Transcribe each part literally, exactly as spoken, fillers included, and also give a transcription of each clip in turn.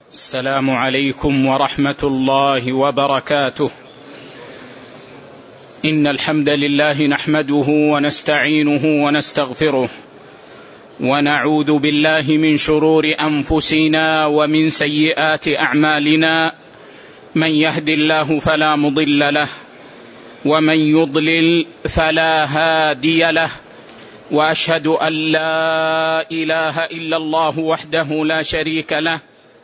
السلام عليكم ورحمة الله وبركاته. إن الحمد لله نحمده ونستعينه ونستغفره، ونعوذ بالله من شرور أنفسنا ومن سيئات أعمالنا. من يهد الله فلا مضل له، ومن يضلل فلا هادي له، وأشهد أن لا إله إلا الله وحده لا شريك له،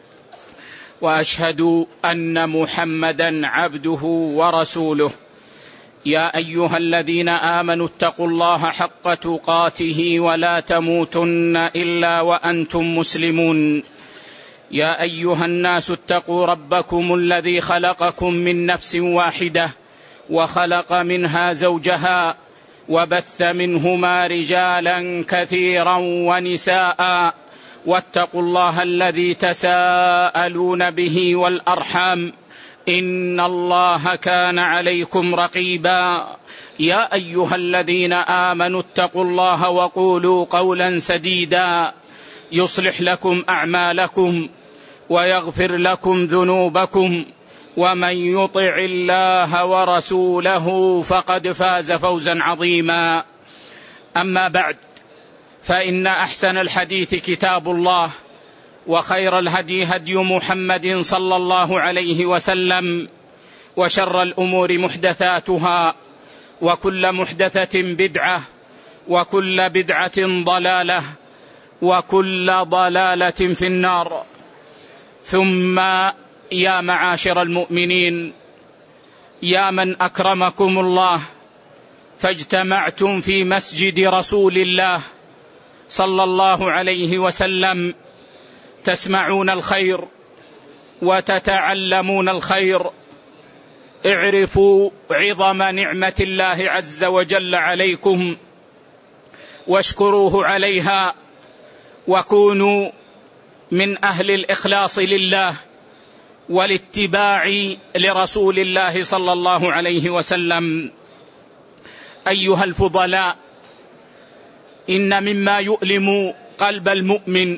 وأشهد أن محمدا عبده ورسوله. يا أيها الذين آمنوا اتقوا الله حق تقاته ولا تموتن إلا وأنتم مسلمون. يا أيها الناس اتقوا ربكم الذي خلقكم من نفس واحدة، وخلق منها زوجها، وبث منهما رجالا كثيرا ونساء، واتقوا الله الذي تساءلون به والأرحام، إن الله كان عليكم رقيبا. يا أيها الذين آمنوا اتقوا الله وقولوا قولا سديدا يصلح لكم أعمالكم ويغفر لكم ذنوبكم، ومن يطع الله ورسوله فقد فاز فوزا عظيما. أما بعد، فإن أحسن الحديث كتاب الله، وخير الهدي هدي محمد صلى الله عليه وسلم، وشر الأمور محدثاتها، وكل محدثة بدعة، وكل بدعة ضلالة، وكل ضلالة في النار. ثم يا معاشر المؤمنين، يا من أكرمكم الله فاجتمعتم في مسجد رسول الله صلى الله عليه وسلم، تسمعون الخير وتتعلمون الخير، اعرفوا عظم نعمة الله عز وجل عليكم واشكروه عليها، وكونوا من أهل الإخلاص لله والاتباع لرسول الله صلى الله عليه وسلم. أيها الفضلاء، إن مما يؤلم قلب المؤمن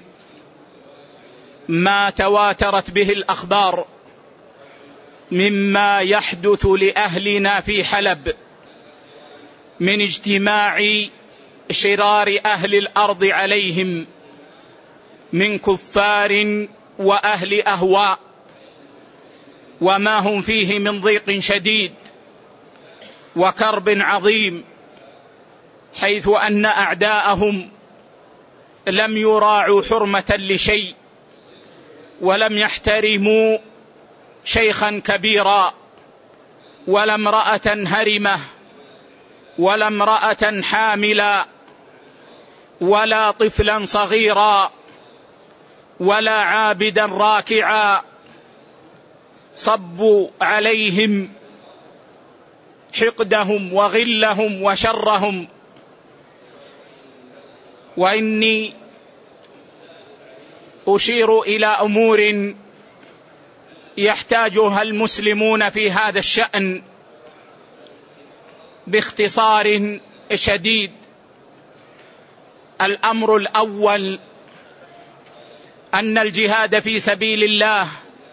ما تواترت به الأخبار مما يحدث لأهلنا في حلب من اجتماع شرار أهل الأرض عليهم من كفار وأهل أهواء، وما هم فيه من ضيق شديد وكرب عظيم، حيث أن أعداءهم لم يراعوا حرمة لشيء، ولم يحترموا شيخا كبيرا، ولا امرأة هرمة، ولا امرأة حاملا، ولا طفلا صغيرا، ولا عابدا راكعا. صبوا عليهم حقدهم وغلهم وشرهم. وإني أشير إلى أمور يحتاجها المسلمون في هذا الشأن باختصار شديد. الأمر الأول أن الجهاد في سبيل الله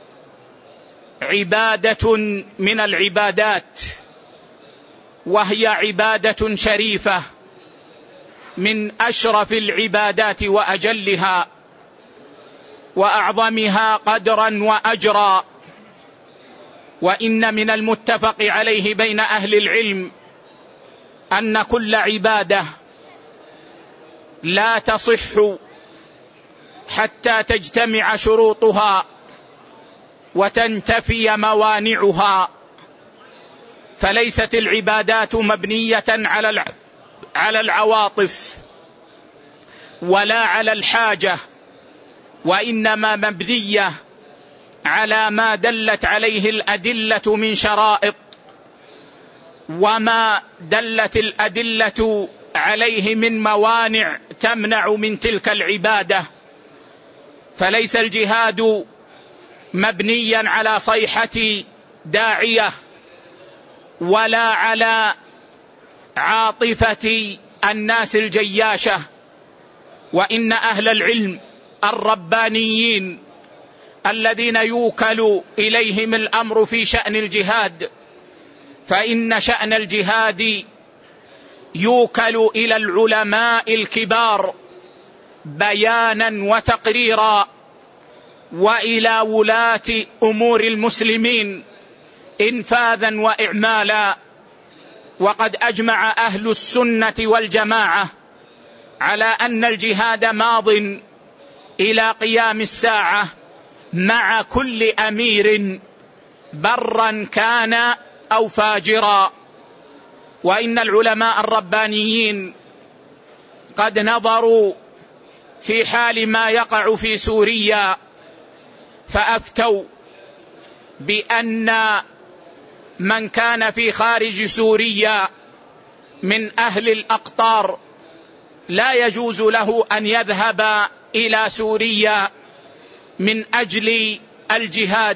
عبادة من العبادات، وهي عبادة شريفة من أشرف العبادات وأجلها وأعظمها قدرا وأجرا. وإن من المتفق عليه بين أهل العلم أن كل عبادة لا تصح حتى تجتمع شروطها وتنتفي موانعها، فليست العبادات مبنية على على العواطف ولا على الحاجة، وإنما مبنية على ما دلت عليه الأدلة من شرائط، وما دلت الأدلة عليه من موانع تمنع من تلك العبادة. فليس الجهاد مبنيا على صيحة داعية ولا على عاطفة الناس الجياشة، وإن أهل العلم الربانيين الذين يوكل إليهم الأمر في شأن الجهاد، فإن شأن الجهاد يوكل إلى العلماء الكبار بيانا وتقريرا، وإلى ولاة أمور المسلمين إنفاذا وإعمالا. وقد أجمع أهل السنة والجماعة على أن الجهاد ماض إلى قيام الساعة مع كل أمير برا كان أو فاجرا. وإن العلماء الربانيين قد نظروا في حال ما يقع في سوريا فأفتوا بأن من كان في خارج سوريا من أهل الأقطار لا يجوز له أن يذهب إلى سوريا من أجل الجهاد،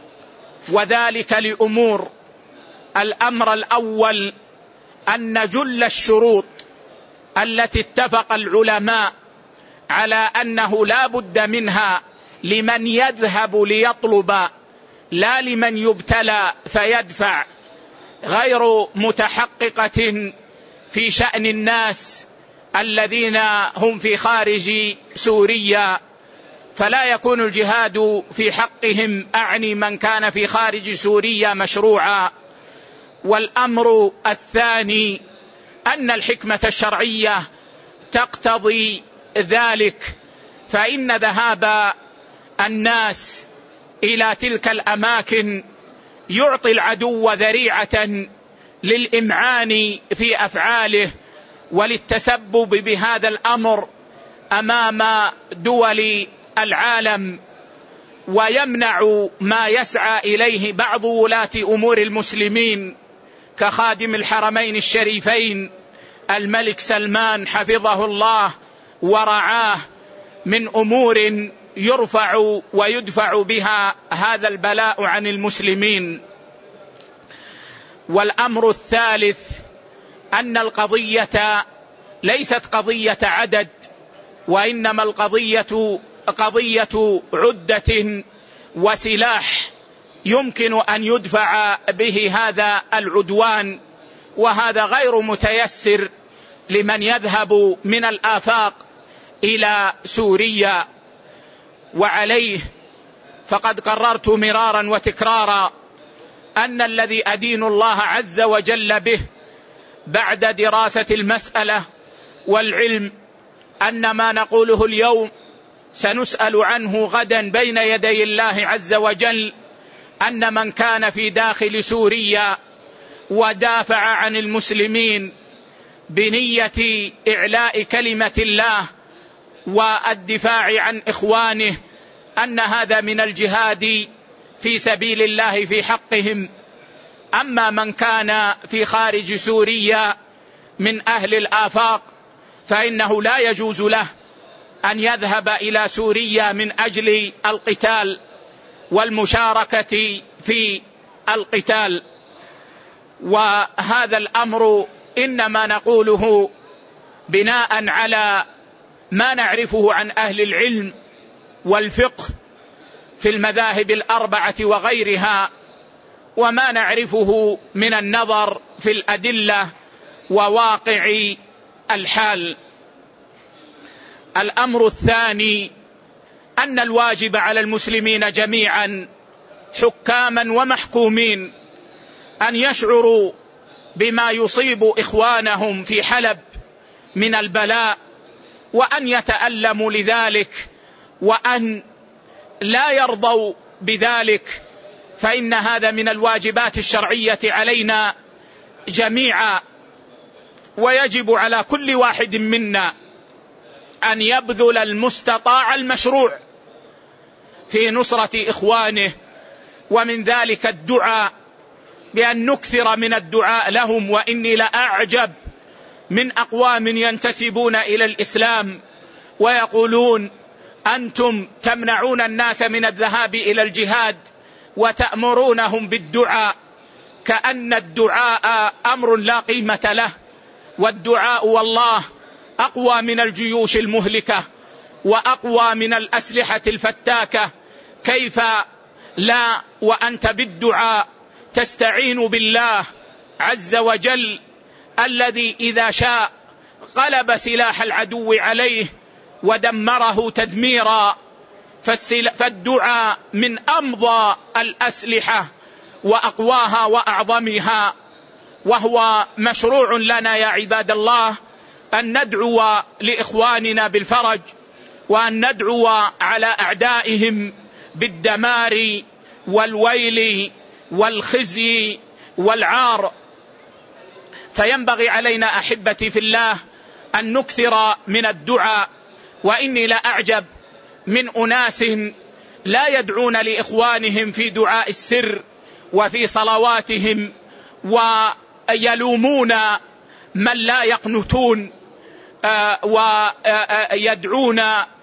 وذلك لأمور. الأمر الأول أن جل الشروط التي اتفق العلماء على أنه لا بد منها لمن يذهب ليطلب لا لمن يبتلى فيدفع غير متحققة في شأن الناس الذين هم في خارج سوريا، فلا يكون الجهاد في حقهم أعني من كان في خارج سوريا مشروعا. والأمر الثاني أن الحكمة الشرعية تقتضي ذلك، فإن ذهاب الناس إلى تلك الأماكن يعطي العدو ذريعة للإمعان في أفعاله وللتسبب بهذا الأمر أمام دول العالم، ويمنع ما يسعى إليه بعض ولاة أمور المسلمين كخادم الحرمين الشريفين الملك سلمان حفظه الله ورعاه من أمور يرفع ويدفع بها هذا البلاء عن المسلمين. والأمر الثالث أن القضية ليست قضية عدد، وإنما القضية قضية عدة وسلاح يمكن أن يدفع به هذا العدوان، وهذا غير متيسر لمن يذهب من الآفاق إلى سوريا. وعليه فقد قررت مرارا وتكرارا أن الذي أدين الله عز وجل به بعد دراسة المسألة والعلم أن ما نقوله اليوم سنسأل عنه غدا بين يدي الله عز وجل، أن من كان في داخل سوريا ودافع عن المسلمين بنية إعلاء كلمة الله والدفاع عن إخوانه أن هذا من الجهاد في سبيل الله في حقهم. أما من كان في خارج سوريا من أهل الآفاق فإنه لا يجوز له أن يذهب إلى سوريا من أجل القتال والمشاركة في القتال. وهذا الأمر إنما نقوله بناء على ما نعرفه عن أهل العلم والفقه في المذاهب الأربعة وغيرها، وما نعرفه من النظر في الأدلة وواقع الحال. الأمر الثاني أن الواجب على المسلمين جميعا حكاما ومحكومين أن يشعروا بما يصيب إخوانهم في حلب من البلاء، وأن يتألموا لذلك، وأن لا يرضوا بذلك، فإن هذا من الواجبات الشرعية علينا جميعا. ويجب على كل واحد منا أن يبذل المستطاع المشروع في نصرة إخوانه، ومن ذلك الدعاء، بأن نكثر من الدعاء لهم. وإني لأعجب من أقوام ينتسبون إلى الإسلام ويقولون أنتم تمنعون الناس من الذهاب إلى الجهاد وتأمرونهم بالدعاء، كأن الدعاء أمر لا قيمة له. والدعاء والله أقوى من الجيوش المهلكة وأقوى من الأسلحة الفتاكة، كيف لا وأنت بالدعاء تستعين بالله عز وجل الذي إذا شاء غلب سلاح العدو عليه ودمره تدميرا. فالدعاء من أمضى الأسلحة وأقواها وأعظمها، وهو مشروع لنا يا عباد الله أن ندعو لإخواننا بالفرج، وأن ندعو على أعدائهم بالدمار والويل والخزي والعار. فينبغي علينا أحبتي في الله أن نكثر من الدعاء. وإني لأعجب من أناس لا يدعون لإخوانهم في دعاء السر وفي صلواتهم، ويلومون من لا يقنتون ويدعون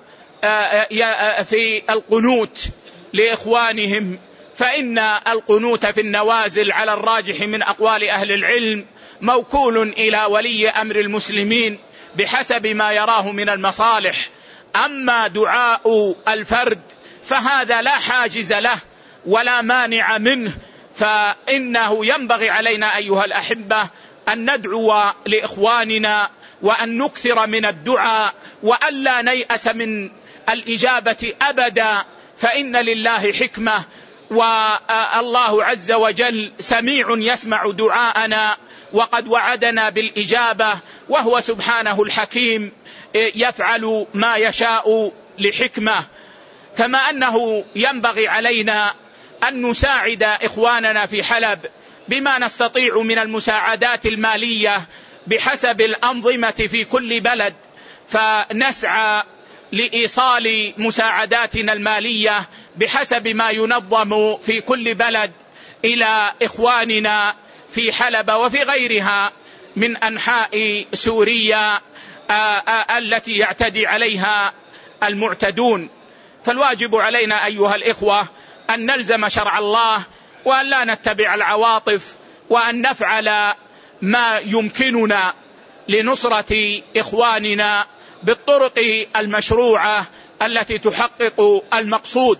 في القنوت لإخوانهم. فإن القنوت في النوازل على الراجح من أقوال أهل العلم موكول إلى ولي أمر المسلمين بحسب ما يراه من المصالح. أما دعاء الفرد فهذا لا حاجز له ولا مانع منه، فإنه ينبغي علينا أيها الأحبة أن ندعو لإخواننا وأن نكثر من الدعاء، وأن لا نيأس من الإجابة أبدا، فإن لله حكمة، والله عز وجل سميع يسمع دعاءنا، وقد وعدنا بالإجابة، وهو سبحانه الحكيم يفعل ما يشاء لحكمة. كما أنه ينبغي علينا أن نساعد إخواننا في حلب بما نستطيع من المساعدات المالية بحسب الأنظمة في كل بلد، فنسعى لإيصال مساعداتنا المالية بحسب ما ينظم في كل بلد إلى إخواننا في حلب وفي غيرها من أنحاء سوريا التي يعتدي عليها المعتدون. فالواجب علينا أيها الإخوة أن نلزم شرع الله، وأن لا نتبع العواطف، وأن نفعل ما يمكننا لنصرة إخواننا بالطرق المشروعة التي تحقق المقصود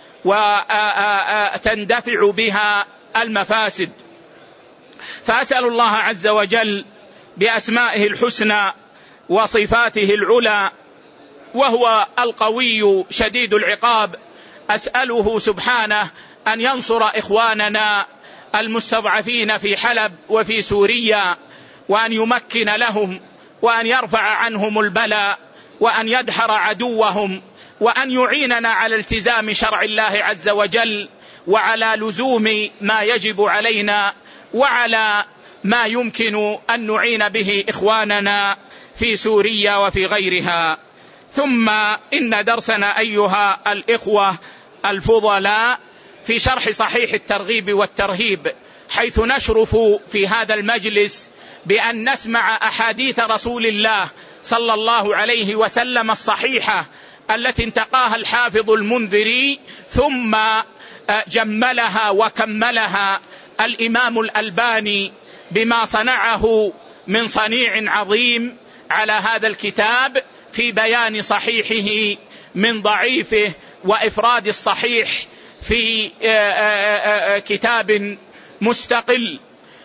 وتندفع بها المفاسد. فأسأل الله عز وجل بأسمائه الحسنى وصفاته العلى، وهو القوي شديد العقاب، أسأله سبحانه أن ينصر إخواننا المستضعفين في حلب وفي سوريا، وأن يمكن لهم، وأن يرفع عنهم البلاء، وأن يدحر عدوهم، وأن يعيننا على التزام شرع الله عز وجل، وعلى لزوم ما يجب علينا، وعلى ما يمكن أن نعين به إخواننا في سوريا وفي غيرها. ثم إن درسنا أيها الإخوة الفضلاء في شرح صحيح الترغيب والترهيب، حيث نشرف في هذا المجلس بأن نسمع أحاديث رسول الله صلى الله عليه وسلم الصحيحة التي انتقاها الحافظ المنذري، ثم جملها وكملها الإمام الألباني بما صنعه من صنيع عظيم على هذا الكتاب في بيان صحيحه من ضعيفه، وإفراد الصحيح في كتاب مستقل.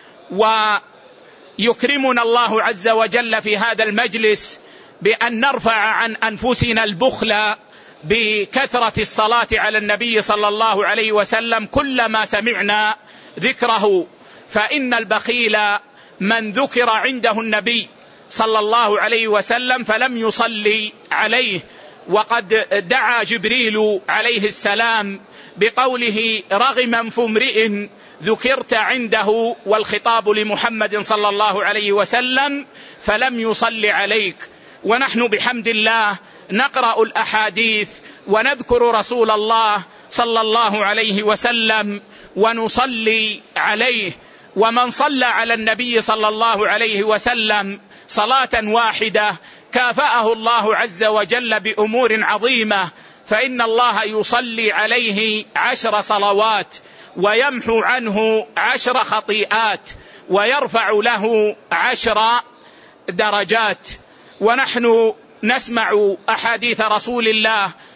ويكرمنا الله عز وجل في هذا المجلس بأن نرفع عن أنفسنا البخل بكثرة الصلاة على النبي صلى الله عليه وسلم كلما سمعنا ذكره، فإن البخيل من ذكر عنده النبي صلى الله عليه وسلم فلم يصلي عليه. وقد دعا جبريل عليه السلام بقوله رغما فامرئ ذكرت عنده، والخطاب لمحمد صلى الله عليه وسلم، فلم يصلي عليك. ونحن بحمد الله نقرأ الأحاديث ونذكر رسول الله صلى الله عليه وسلم ونصلي عليه. ومن صلى على النبي صلى الله عليه وسلم صلاة واحدة كافأه الله عز وجل بأمور عظيمة، فإن الله يصلي عليه عشر صلوات، ويمحو عنه عشر خطيئات، ويرفع له عشر درجات. ونحن نسمع أحاديث رسول الله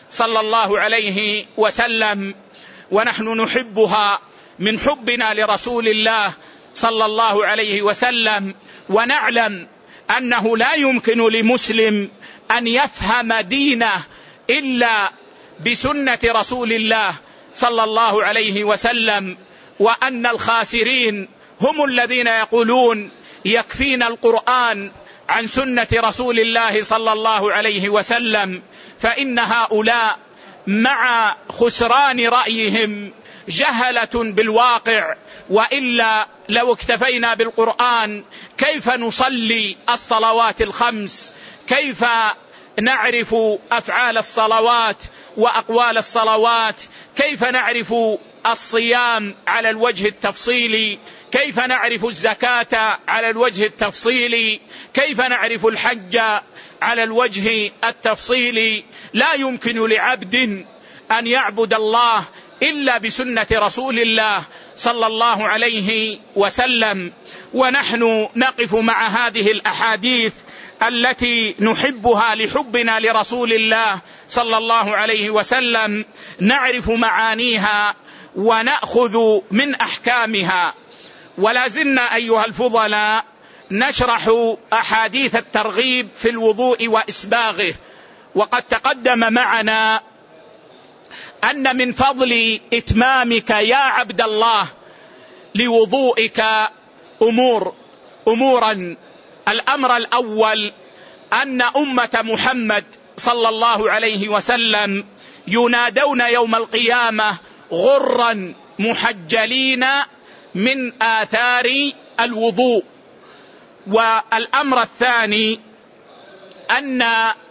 صلى الله عليه وسلم، ونحن نحبها من حبنا لرسول الله صلى الله عليه وسلم، ونعلم أنه لا يمكن لمسلم أن يفهم دينه إلا بسنة رسول الله صلى الله عليه وسلم، وأن الخاسرين هم الذين يقولون يكفينا القرآن عن سنة رسول الله صلى الله عليه وسلم، فإن هؤلاء مع خسران رأيهم جهلة بالواقع، وإلا لو اكتفينا بالقرآن كيف نصلي الصلوات الخمس؟ كيف نعرف أفعال الصلوات وأقوال الصلوات؟ كيف نعرف الصيام على الوجه التفصيلي؟ كيف نعرف الزكاة على الوجه التفصيلي؟ كيف نعرف الحج على الوجه التفصيلي؟ لا يمكن لعبد أن يعبد الله إلا بسنة رسول الله صلى الله عليه وسلم. ونحن نقف مع هذه الأحاديث التي نحبها لحبنا لرسول الله صلى الله عليه وسلم، نعرف معانيها ونأخذ من أحكامها. ولا زلنا أيها الفضلاء نشرح أحاديث الترغيب في الوضوء وإسباغه، وقد تقدم معنا أن من فضل إتمامك يا عبد الله لوضوئك أمور أمورا. الأمر الأول أن أمة محمد صلى الله عليه وسلم ينادون يوم القيامة غرا محجلين من آثار الوضوء. والأمر الثاني أن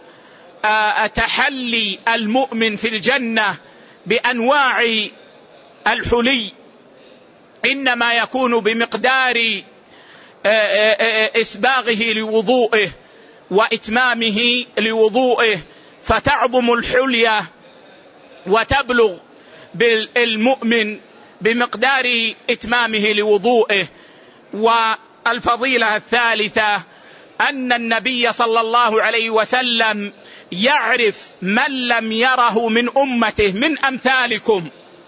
تحلي المؤمن في الجنة بأنواع الحلي إنما يكون بمقدار إسباغه لوضوئه وإتمامه لوضوئه، فتعظم الحلية وتبلغ بالمؤمن بمقدار إتمامه لوضوئه. والفضيلة الثالثة أن النبي صلى الله عليه وسلم يعرف من لم يره من أمته من أمثالكم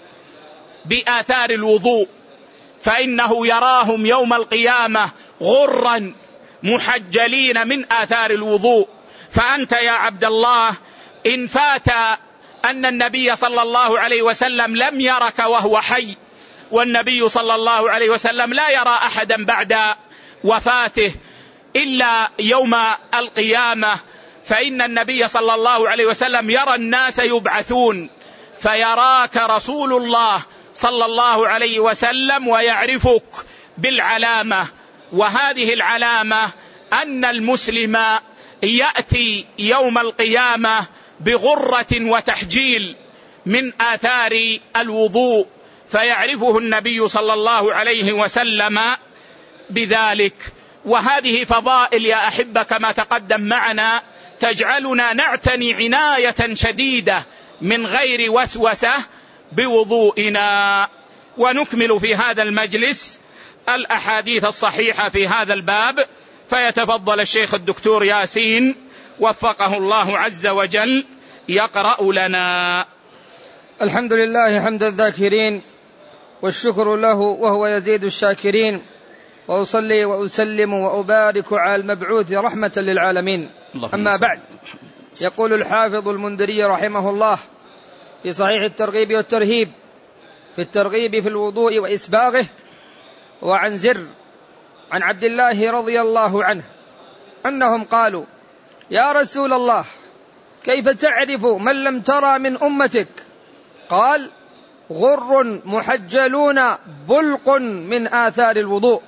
بآثار الوضوء، فإنه يراهم يوم القيامة غرا محجلين من آثار الوضوء. فأنت يا عبد الله إن فات أن النبي صلى الله عليه وسلم لم يرك وهو حي، والنبي صلى الله عليه وسلم لا يرى أحدا بعد وفاته إلا يوم القيامة، فإن النبي صلى الله عليه وسلم يرى الناس يبعثون، فيراك رسول الله صلى الله عليه وسلم ويعرفك بالعلامة. وهذه العلامة أن المسلم يأتي يوم القيامة بغرة وتحجيل من آثار الوضوء، فيعرفه النبي صلى الله عليه وسلم بذلك. وهذه فضائل يا أحبة كما تقدم معنا تجعلنا نعتني عناية شديدة من غير وسوسة بوضوئنا. ونكمل في هذا المجلس الأحاديث الصحيحة في هذا الباب، فيتفضل الشيخ الدكتور ياسين وفقه الله عز وجل يقرأ لنا. الحمد لله حمد الذاكرين، والشكر له وهو يزيد الشاكرين، وأصلي وأسلم وأبارك على المبعوث رحمة للعالمين. أما بعد، يقول الحافظ المنذري رحمه الله في صحيح الترغيب والترهيب في الترغيب في الوضوء وإسباغه: وعن زر عن عبد الله رضي الله عنه أنهم قالوا: يا رسول الله، كيف تعرف من لم ترى من أمتك؟ قال: غر محجلون بلق من آثار الوضوء.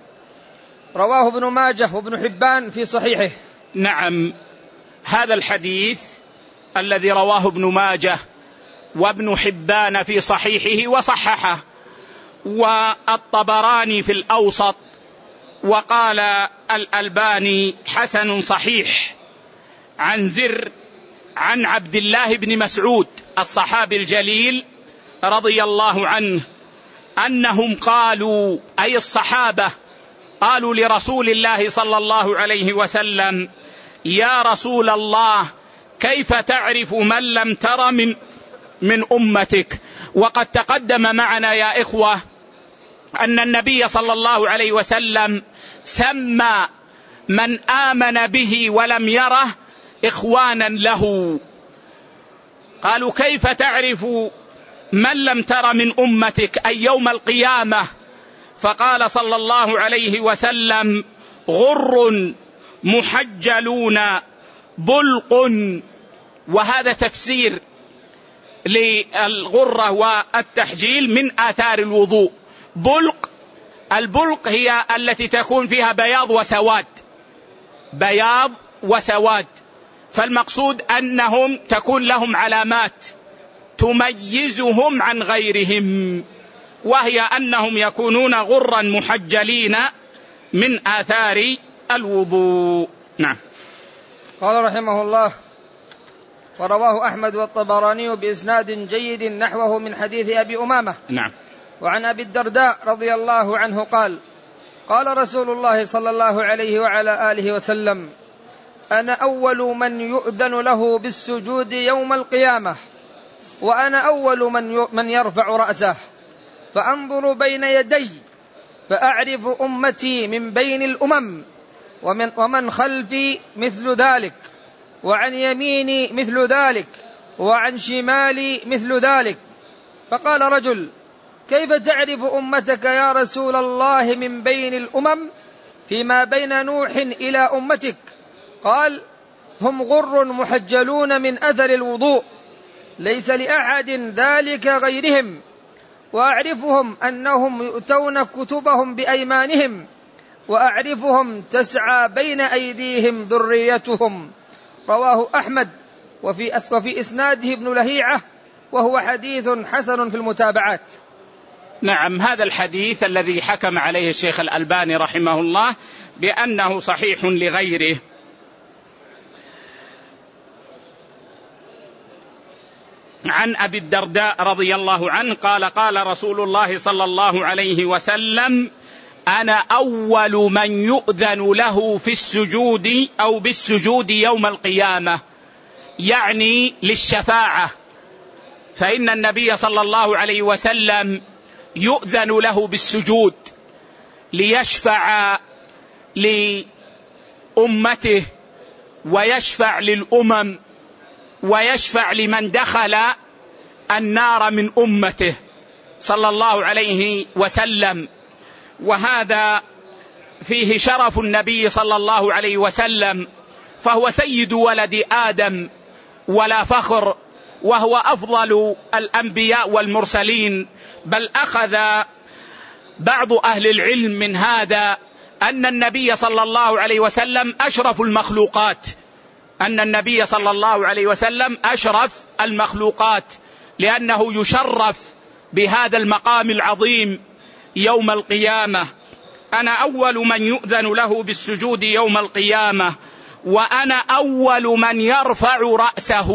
رواه ابن ماجه وابن حبان في صحيحه. نعم، هذا الحديث الذي رواه ابن ماجه وابن حبان في صحيحه وصححه، والطبراني في الأوسط، وقال الألباني حسن صحيح، عن زر عن عبد الله بن مسعود الصحابي الجليل رضي الله عنه أنهم قالوا، أي الصحابة، قالوا لرسول الله صلى الله عليه وسلم: يا رسول الله، كيف تعرف من لم تر من من أمتك؟ وقد تقدم معنا يا إخوة أن النبي صلى الله عليه وسلم سمى من آمن به ولم يره إخوانا له. قالوا كيف تعرف من لم تر من أمتك أي يوم القيامة؟ فقال صلى الله عليه وسلم غر محجلون بلق. وهذا تفسير للغرة والتحجيل من آثار الوضوء. بلق، البلق هي التي تكون فيها بياض وسواد، بياض وسواد، فالمقصود أنهم تكون لهم علامات تميزهم عن غيرهم، وهي أنهم يكونون غرا محجلين من آثار الوضوء. نعم. قال رحمه الله: ورواه أحمد والطبراني بإسناد جيد نحوه من حديث أبي أمامة. نعم. وعن أبي الدرداء رضي الله عنه قال: قال رسول الله صلى الله عليه وعلى آله وسلم: أنا أول من يؤذن له بالسجود يوم القيامة، وأنا أول من من يرفع رأسه، فأنظر بين يدي فأعرف أمتي من بين الأمم، ومن, ومن خلفي مثل ذلك، وعن يميني مثل ذلك، وعن شمالي مثل ذلك. فقال رجل: كيف تعرف أمتك يا رسول الله من بين الأمم فيما بين نوح إلى أمتك؟ قال: هم غر محجلون من أثر الوضوء، ليس لأحد ذلك غيرهم، وأعرفهم أنهم يؤتون كتبهم بأيمانهم، وأعرفهم تسعى بين أيديهم ذريتهم. رواه أحمد وفي, وفي إسناده ابن لهيعة، وهو حديث حسن في المتابعات. نعم، هذا الحديث الذي حكم عليه الشيخ الألباني رحمه الله بأنه صحيح لغيره. عن أبي الدرداء رضي الله عنه قال: قال رسول الله صلى الله عليه وسلم: أنا أول من يؤذن له في السجود أو بالسجود يوم القيامة، يعني للشفاعة، فإن النبي صلى الله عليه وسلم يؤذن له بالسجود ليشفع لأمته، ويشفع للأمم، ويشفع لمن دخل النار من أمته صلى الله عليه وسلم. وهذا فيه شرف النبي صلى الله عليه وسلم، فهو سيد ولد آدم ولا فخر، وهو أفضل الأنبياء والمرسلين. بل أخذ بعض أهل العلم من هذا أن النبي صلى الله عليه وسلم أشرف المخلوقات، أن النبي صلى الله عليه وسلم أشرف المخلوقات، لأنه يشرف بهذا المقام العظيم يوم القيامة. أنا أول من يؤذن له بالسجود يوم القيامة، وأنا أول من يرفع رأسه،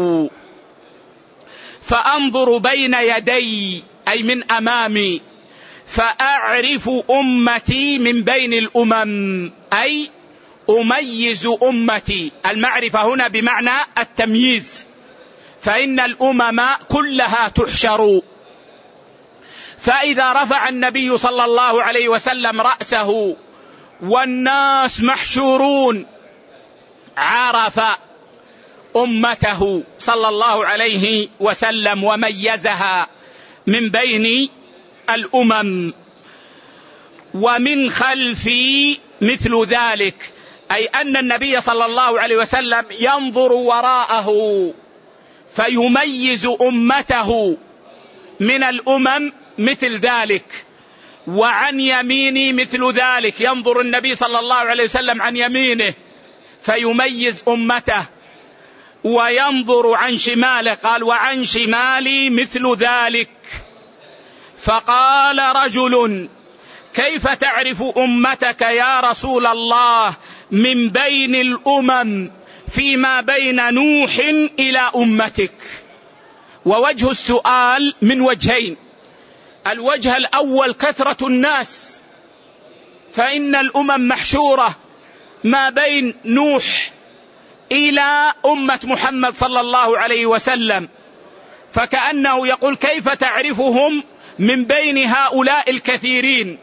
فأنظر بين يدي أي من أمامي، فأعرف أمتي من بين الأمم، أي أميز أمتي. المعرفة هنا بمعنى التمييز، فإن الأمم كلها تحشر. فإذا رفع النبي صلى الله عليه وسلم رأسه والناس محشورون، عرف أمته صلى الله عليه وسلم وميزها من بين الأمم. ومن خلفي مثل ذلك، أي أن النبي صلى الله عليه وسلم ينظر وراءه فيميز أمته من الأمم مثل ذلك. وعن يميني مثل ذلك، ينظر النبي صلى الله عليه وسلم عن يمينه فيميز أمته، وينظر عن شماله، قال: وعن شمالي مثل ذلك. فقال رجل: كيف تعرف أمتك يا رسول الله من بين الأمم فيما بين نوح إلى أمتك؟ ووجه السؤال من وجهين: الوجه الأول كثرة الناس، فإن الأمم محشورة ما بين نوح إلى أمة محمد صلى الله عليه وسلم، فكأنه يقول كيف تعرفهم من بين هؤلاء الكثيرين.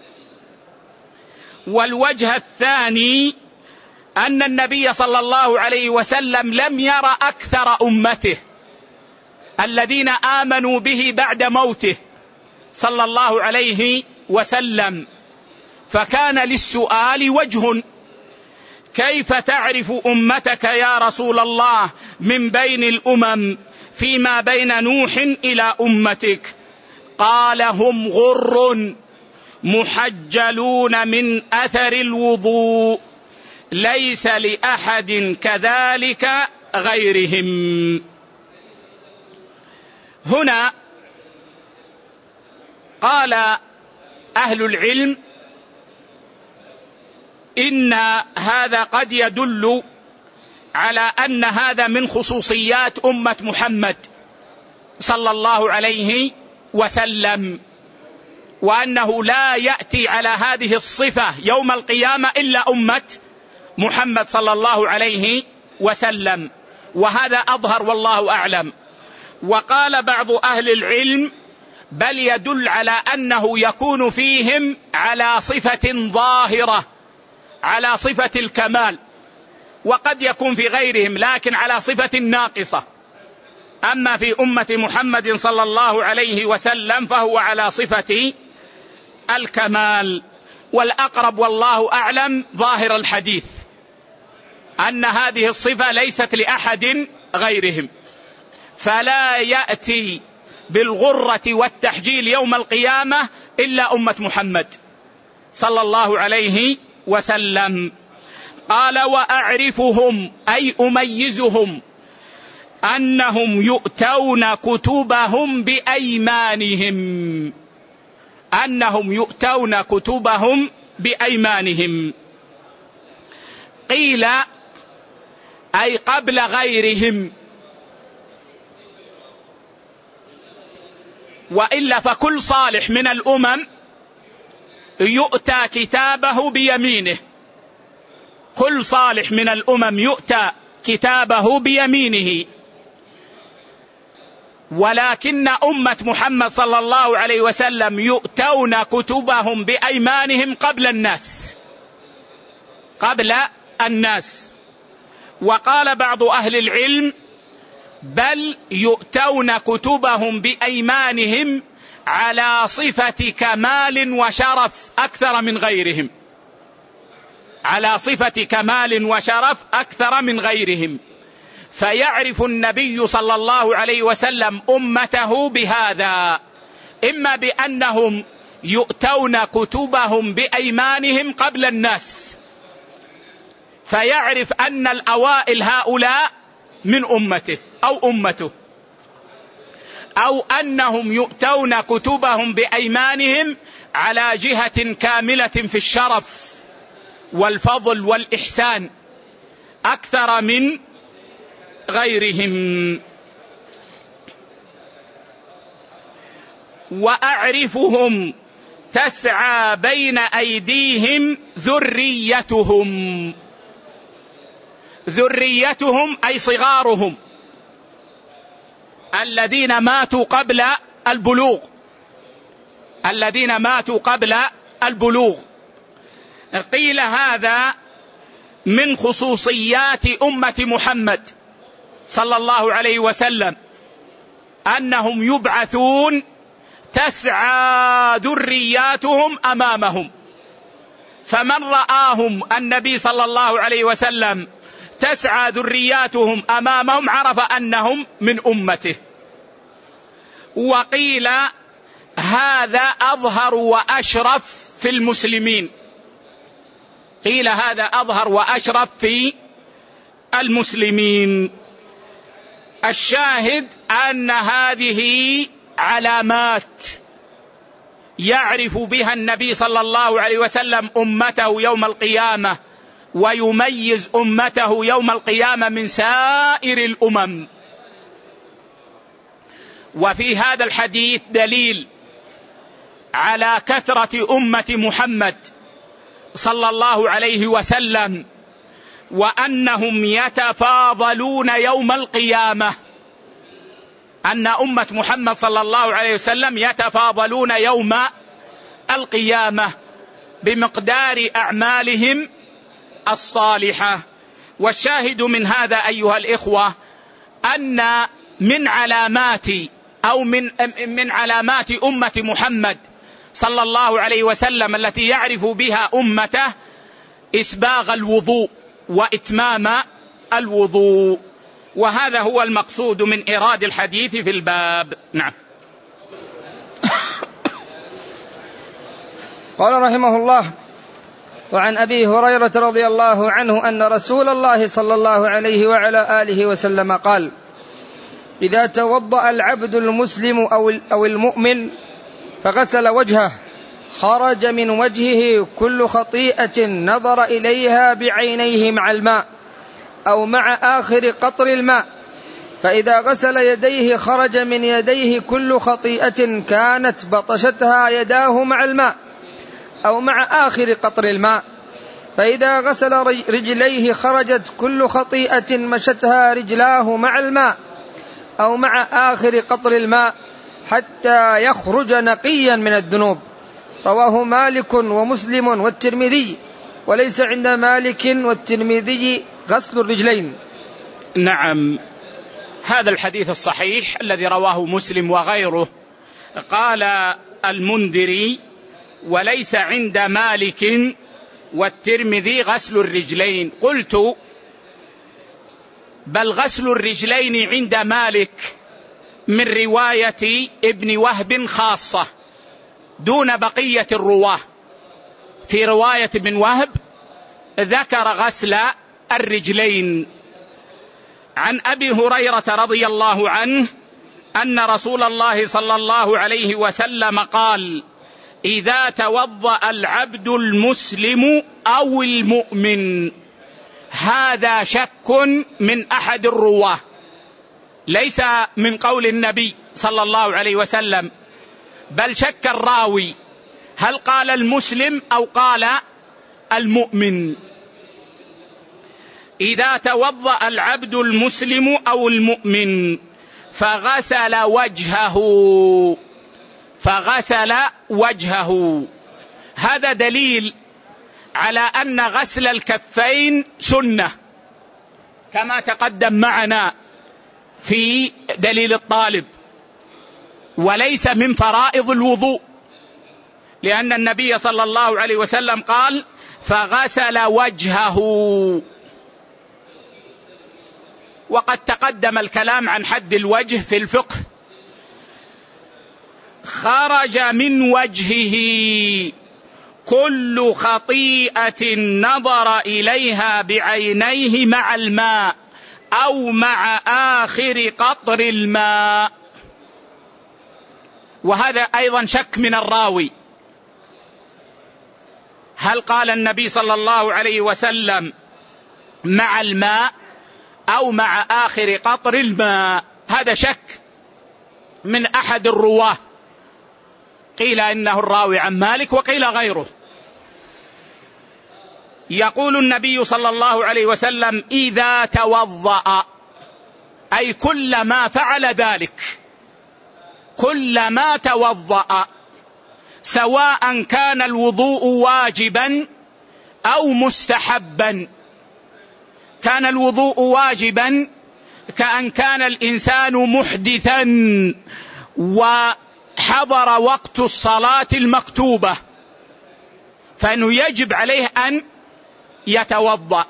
والوجه الثاني أن النبي صلى الله عليه وسلم لم ير أكثر أمته الذين آمنوا به بعد موته صلى الله عليه وسلم، فكان للسؤال وجه: كيف تعرف أمتك يا رسول الله من بين الأمم فيما بين نوح إلى أمتك؟ قال: هم غر محجلون من أثر الوضوء ليس لأحد كذلك غيرهم. هنا قال أهل العلم إن هذا قد يدل على أن هذا من خصوصيات أمة محمد صلى الله عليه وسلم، وأنه لا يأتي على هذه الصفة يوم القيامة إلا أمة محمد صلى الله عليه وسلم، وهذا أظهر والله أعلم. وقال بعض أهل العلم بل يدل على أنه يكون فيهم على صفة ظاهرة، على صفة الكمال، وقد يكون في غيرهم لكن على صفة ناقصة. أما في أمة محمد صلى الله عليه وسلم فهو على صفة الكمال. والأقرب والله أعلم ظاهر الحديث أن هذه الصفة ليست لأحد غيرهم، فلا يأتي بالغرة والتحجيل يوم القيامة إلا أمة محمد صلى الله عليه وسلم. قال: وأعرفهم أي أميزهم أنهم يؤتون كتبهم بأيمانهم، أنهم يؤتون كتبهم بأيمانهم. قيل: أي قبل غيرهم، وإلا فكل صالح من الأمم يؤتى كتابه بيمينه، كل صالح من الأمم يؤتى كتابه بيمينه، ولكن أمة محمد صلى الله عليه وسلم يؤتون كتبهم بأيمانهم قبل الناس، قبل الناس. وقال بعض أهل العلم بل يؤتون كتبهم بأيمانهم على صفة كمال وشرف أكثر من غيرهم، على صفة كمال وشرف أكثر من غيرهم. فيعرف النبي صلى الله عليه وسلم أمته بهذا، إما بأنهم يؤتون كتبهم بأيمانهم قبل الناس، فيعرف أن الأوائل هؤلاء من أمته أو أمته، أو أنهم يؤتون كتبهم بأيمانهم على جهة كاملة في الشرف والفضل والإحسان أكثر من غيرهم. وأعرفهم تسعى بين أيديهم ذريتهم، ذريتهم أي صغارهم الذين ماتوا قبل البلوغ، الذين ماتوا قبل البلوغ. قيل هذا من خصوصيات أمة محمد صلى الله عليه وسلم أنهم يبعثون تسعى ذرياتهم أمامهم، فمن رآهم النبي صلى الله عليه وسلم تسعى ذرياتهم أمامهم عرف أنهم من أمته. وقيل هذا أظهر وأشرف في المسلمين، قيل هذا أظهر وأشرف في المسلمين. الشاهد أن هذه علامات يعرف بها النبي صلى الله عليه وسلم أمته يوم القيامة، ويميز أمته يوم القيامة من سائر الأمم. وفي هذا الحديث دليل على كثرة أمة محمد صلى الله عليه وسلم، وأنهم يتفاضلون يوم القيامة، أن أمة محمد صلى الله عليه وسلم يتفاضلون يوم القيامة بمقدار أعمالهم الصالحة. والشاهد من هذا أيها الإخوة أن من علامات أو من من علامات أمة محمد صلى الله عليه وسلم التي يعرف بها أمته إسباغ الوضوء وإتمام الوضوء، وهذا هو المقصود من إيراد الحديث في الباب. نعم. قال رحمه الله: وعن أبي هريرة رضي الله عنه أن رسول الله صلى الله عليه وعلى آله وسلم قال: إذا توضأ العبد المسلم أو المؤمن فغسل وجهه خرج من وجهه كل خطيئة نظر إليها بعينيه مع الماء أو مع آخر قطر الماء، فإذا غسل يديه خرج من يديه كل خطيئة كانت بطشتها يداه مع الماء أو مع آخر قطر الماء، فإذا غسل رجليه خرجت كل خطيئة مشتها رجلاه مع الماء أو مع آخر قطر الماء حتى يخرج نقيا من الذنوب. رواه مالك ومسلم والترمذي، وليس عند مالك والترمذي غسل الرجلين. نعم، هذا الحديث الصحيح الذي رواه مسلم وغيره. قال المنذري: وليس عند مالك والترمذي غسل الرجلين. قلت: بل غسل الرجلين عند مالك من رواية ابن وهب خاصة دون بقية الرواه. في رواية ابن وهب ذكر غسل الرجلين. عن أبي هريرة رضي الله عنه أن رسول الله صلى الله عليه وسلم قال: إذا توضأ العبد المسلم أو المؤمن. هذا شك من أحد الرواه، ليس من قول النبي صلى الله عليه وسلم، بل شك الراوي هل قال المسلم أو قال المؤمن. إذا توضأ العبد المسلم أو المؤمن فغسل وجهه فغسل وجهه هذا دليل على أن غسل الكفين سنة، كما تقدم معنا في دليل الطالب، وليس من فرائض الوضوء، لأن النبي صلى الله عليه وسلم قال: فغسل وجهه. وقد تقدم الكلام عن حد الوجه في الفقه. خرج من وجهه كل خطيئة نظر إليها بعينيه مع الماء أو مع آخر قطر الماء. وهذا أيضا شك من الراوي، هل قال النبي صلى الله عليه وسلم مع الماء أو مع آخر قطر الماء؟ هذا شك من أحد الرواه، قيل إنه الراوي عن مالك وقيل غيره. يقول النبي صلى الله عليه وسلم: إذا توضأ، أي كلما فعل ذلك، كلما توضأ، سواء كان الوضوء واجبا أو مستحبا. كان الوضوء واجبا كأن كان الإنسان محدثا وحضر وقت الصلاة المكتوبة، فإنه يجب عليه أن يتوضأ.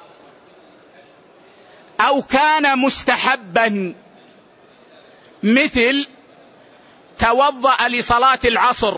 أو كان مستحبا، مثل توضأ لصلاة العصر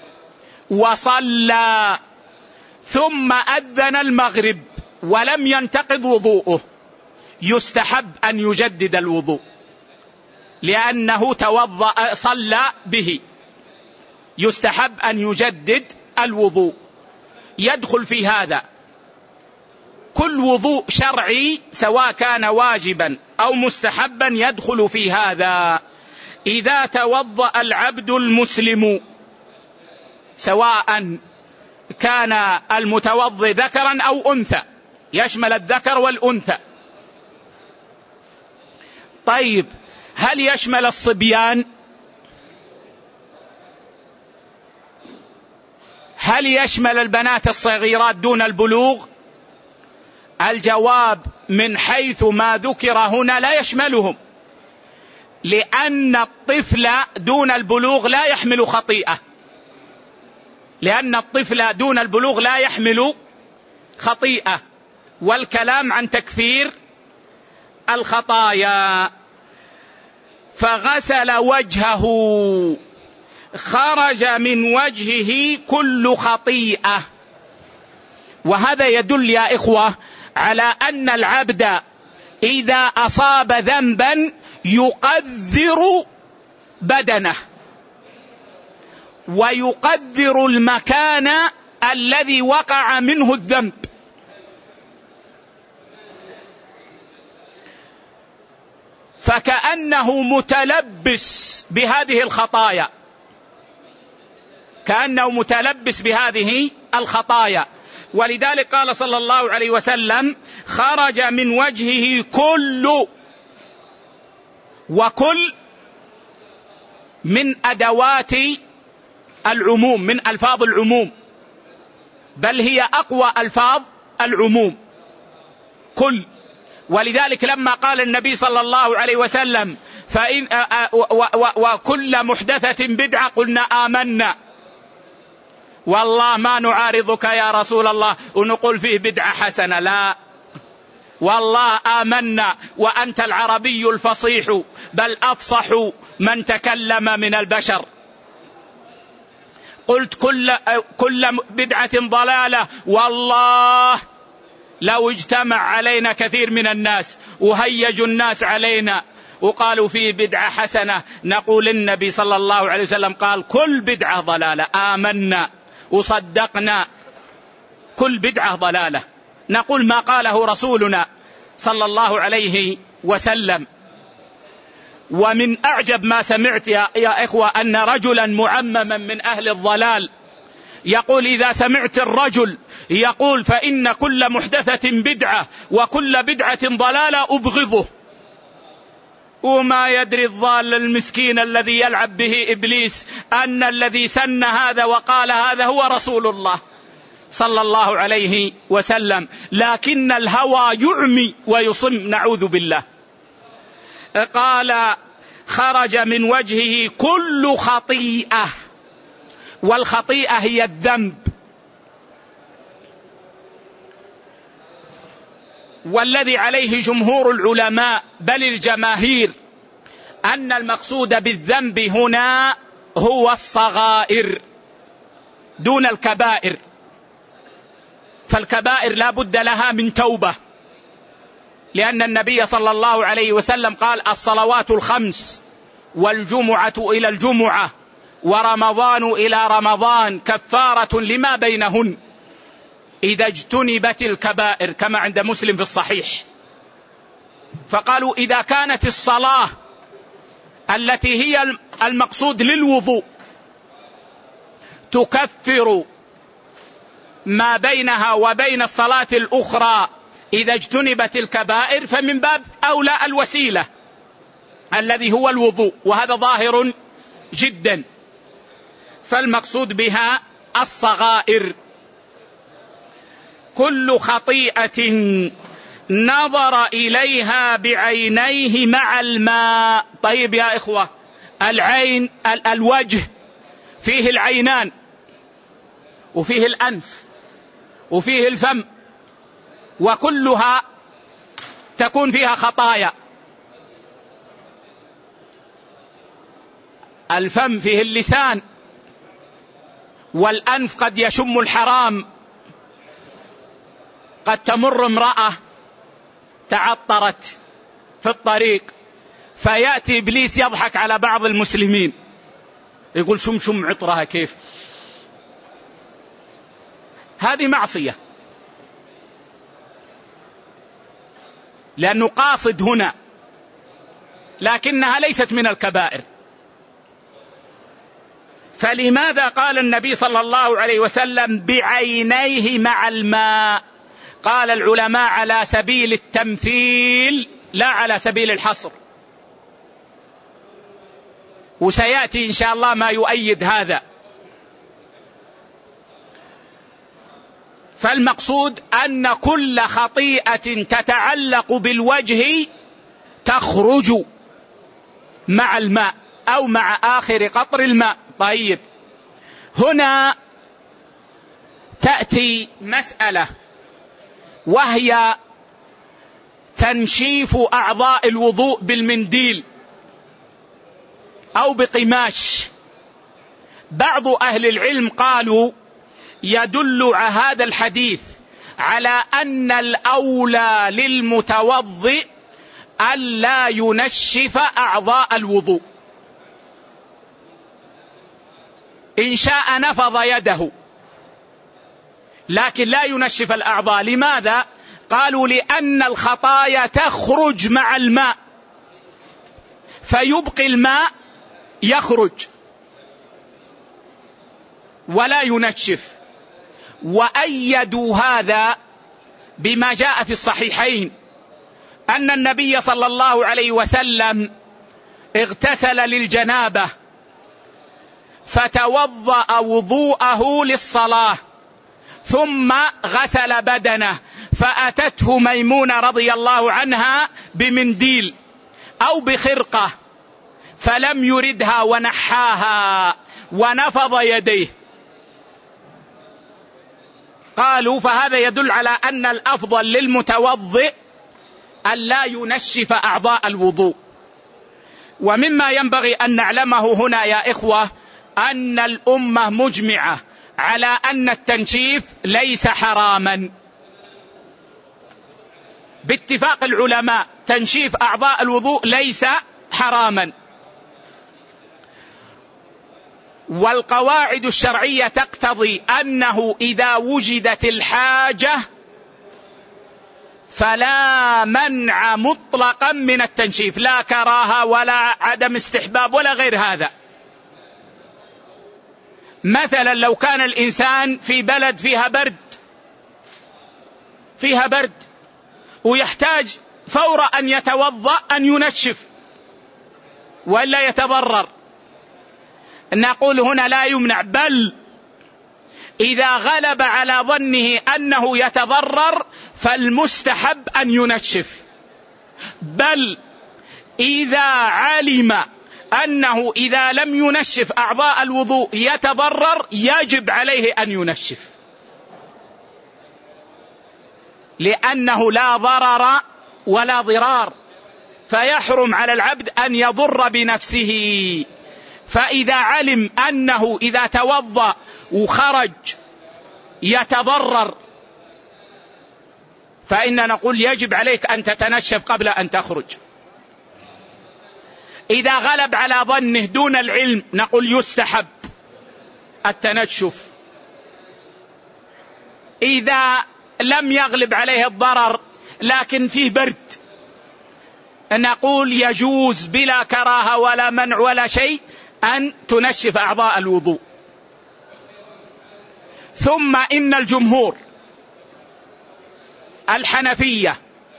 وصلى ثم أذن المغرب ولم ينتقض وضوءه، يستحب أن يجدد الوضوء لأنه توضأ صلى به، يستحب أن يجدد الوضوء. يدخل في هذا كل وضوء شرعي سواء كان واجبا أو مستحبا، يدخل في هذا. إذا توضأ العبد المسلم، سواء كان المتوضئ ذكرا أو أنثى، يشمل الذكر والأنثى. طيب هل يشمل الصبيان؟ هل يشمل البنات الصغيرات دون البلوغ؟ الجواب من حيث ما ذكر هنا لا يشملهم، لأن الطفل دون البلوغ لا يحمل خطيئة، لأن الطفل دون البلوغ لا يحمل خطيئة، والكلام عن تكفير الخطايا. فغسل وجهه خرج من وجهه كل خطيئة. وهذا يدل يا إخوة على أن العبد إذا أصاب ذنبا يقدر بدنه ويقدر المكان الذي وقع منه الذنب. فكأنه متلبس بهذه الخطايا، كأنه متلبس بهذه الخطايا. ولذلك قال صلى الله عليه وسلم: خرج من وجهه كل، وكل من أدوات العموم، من ألفاظ العموم، بل هي أقوى ألفاظ العموم كل. ولذلك لما قال النبي صلى الله عليه وسلم: فإن وكل محدثة بدعة قلنا آمنا، والله ما نعارضك يا رسول الله ونقول فيه بدعة حسنة، لا، والله آمنا وأنت العربي الفصيح بل أفصح من تكلم من البشر. قلت كل, كل بدعة ضلالة، والله لو اجتمع علينا كثير من الناس وهيجوا الناس علينا وقالوا فيه بدعة حسنة نقول النبي صلى الله عليه وسلم قال كل بدعة ضلالة، آمنا وصدقنا، كل بدعة ضلالة، نقول ما قاله رسولنا صلى الله عليه وسلم. ومن أعجب ما سمعت يا, يا إخوة أن رجلا معمما من أهل الضلال يقول: إذا سمعت الرجل يقول فإن كل محدثة بدعة وكل بدعة ضلالة أبغضه. وما يدري الضال المسكين الذي يلعب به إبليس أن الذي سن هذا وقال هذا هو رسول الله صلى الله عليه وسلم، لكن الهوى يعمي ويصم، نعوذ بالله. قال: خرج من وجهه كل خطيئة، والخطيئة هي الذنب. والذي عليه جمهور العلماء بل الجماهير أن المقصود بالذنب هنا هو الصغائر دون الكبائر، فالكبائر لا بد لها من توبة، لأن النبي صلى الله عليه وسلم قال: الصلوات الخمس والجمعة إلى الجمعة ورمضان إلى رمضان كفارة لما بينهن إذا اجتنبت الكبائر، كما عند مسلم في الصحيح. فقالوا إذا كانت الصلاة التي هي المقصود للوضوء تكفر ما بينها وبين الصلاة الأخرى إذا اجتنبت الكبائر، فمن باب أولى الوسيلة الذي هو الوضوء، وهذا ظاهر جدا. فالمقصود بها الصغائر. كل خطيئة نظر إليها بعينيه مع الماء. طيب يا إخوة، العين ال- الوجه فيه العينان وفيه الأنف وفيه الفم، وكلها تكون فيها خطايا. الفم فيه اللسان، والأنف قد يشم الحرام. قد تمر امرأة تعطرت في الطريق فيأتي إبليس يضحك على بعض المسلمين يقول شم شم عطرها كيف. هذه معصية، لأنه قاصد هنا، لكنها ليست من الكبائر. فلماذا قال النبي صلى الله عليه وسلم بعينيه مع الماء؟ قال العلماء على سبيل التمثيل لا على سبيل الحصر، وسيأتي إن شاء الله ما يؤيد هذا. فالمقصود أن كل خطيئة تتعلق بالوجه تخرج مع الماء أو مع آخر قطر الماء. طيب، هنا تأتي مسألة وهي تنشيف أعضاء الوضوء بالمنديل أو بقماش. بعض أهل العلم قالوا يدل هذا الحديث على أن الأولى للمتوضئ ألا ينشف أعضاء الوضوء، إن شاء نفض يده لكن لا ينشف الأعضاء. لماذا؟ قالوا لأن الخطايا تخرج مع الماء فيبقي الماء يخرج ولا ينشف. وأيدوا هذا بما جاء في الصحيحين أن النبي صلى الله عليه وسلم اغتسل للجنابة فتوضأ وضوءه للصلاة ثم غسل بدنه، فأتته ميمونة رضي الله عنها بمنديل أو بخرقة فلم يردها ونحاها ونفض يديه. قالوا فهذا يدل على أن الأفضل للمتوضئ أن لا ينشف أعضاء الوضوء. ومما ينبغي أن نعلمه هنا يا إخوة أن الأمة مجمعة على أن التنشيف ليس حراما باتفاق العلماء، تنشيف أعضاء الوضوء ليس حراما. والقواعد الشرعية تقتضي أنه إذا وجدت الحاجة فلا منع مطلقا من التنشيف، لا كراهة ولا عدم استحباب ولا غير هذا. مثلا لو كان الإنسان في بلد فيها برد فيها برد ويحتاج فور أن يتوضأ أن ينشف ولا يتضرر، نقول هنا لا يمنع، بل إذا غلب على ظنه أنه يتضرر فالمستحب أن ينشف، بل إذا علم أنه إذا لم ينشف أعضاء الوضوء يتضرر يجب عليه أن ينشف، لأنه لا ضرر ولا ضرار، فيحرم على العبد أن يضر بنفسه. فإذا علم أنه إذا توضأ وخرج يتضرر فإن نقول يجب عليك أن تتنشف قبل أن تخرج. إذا غلب على ظنه دون العلم نقول يستحب التنشف. إذا لم يغلب عليه الضرر لكن فيه برد نقول يجوز بلا كراهة ولا منع ولا شيء أن تنشف أعضاء الوضوء. ثم إن الجمهور الحنفية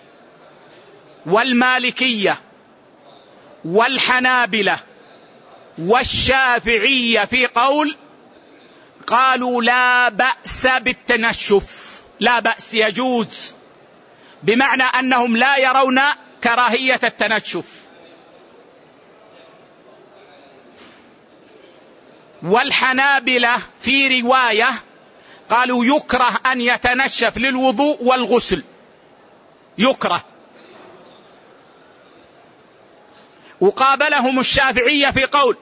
والمالكية والحنابلة والشافعية في قول قالوا لا بأس بالتنشف، لا بأس يجوز، بمعنى أنهم لا يرون كراهية التنشف. والحنابلة في رواية قالوا يكره أن يتنشف للوضوء والغسل، يكره. وقابلهم الشافعية في قول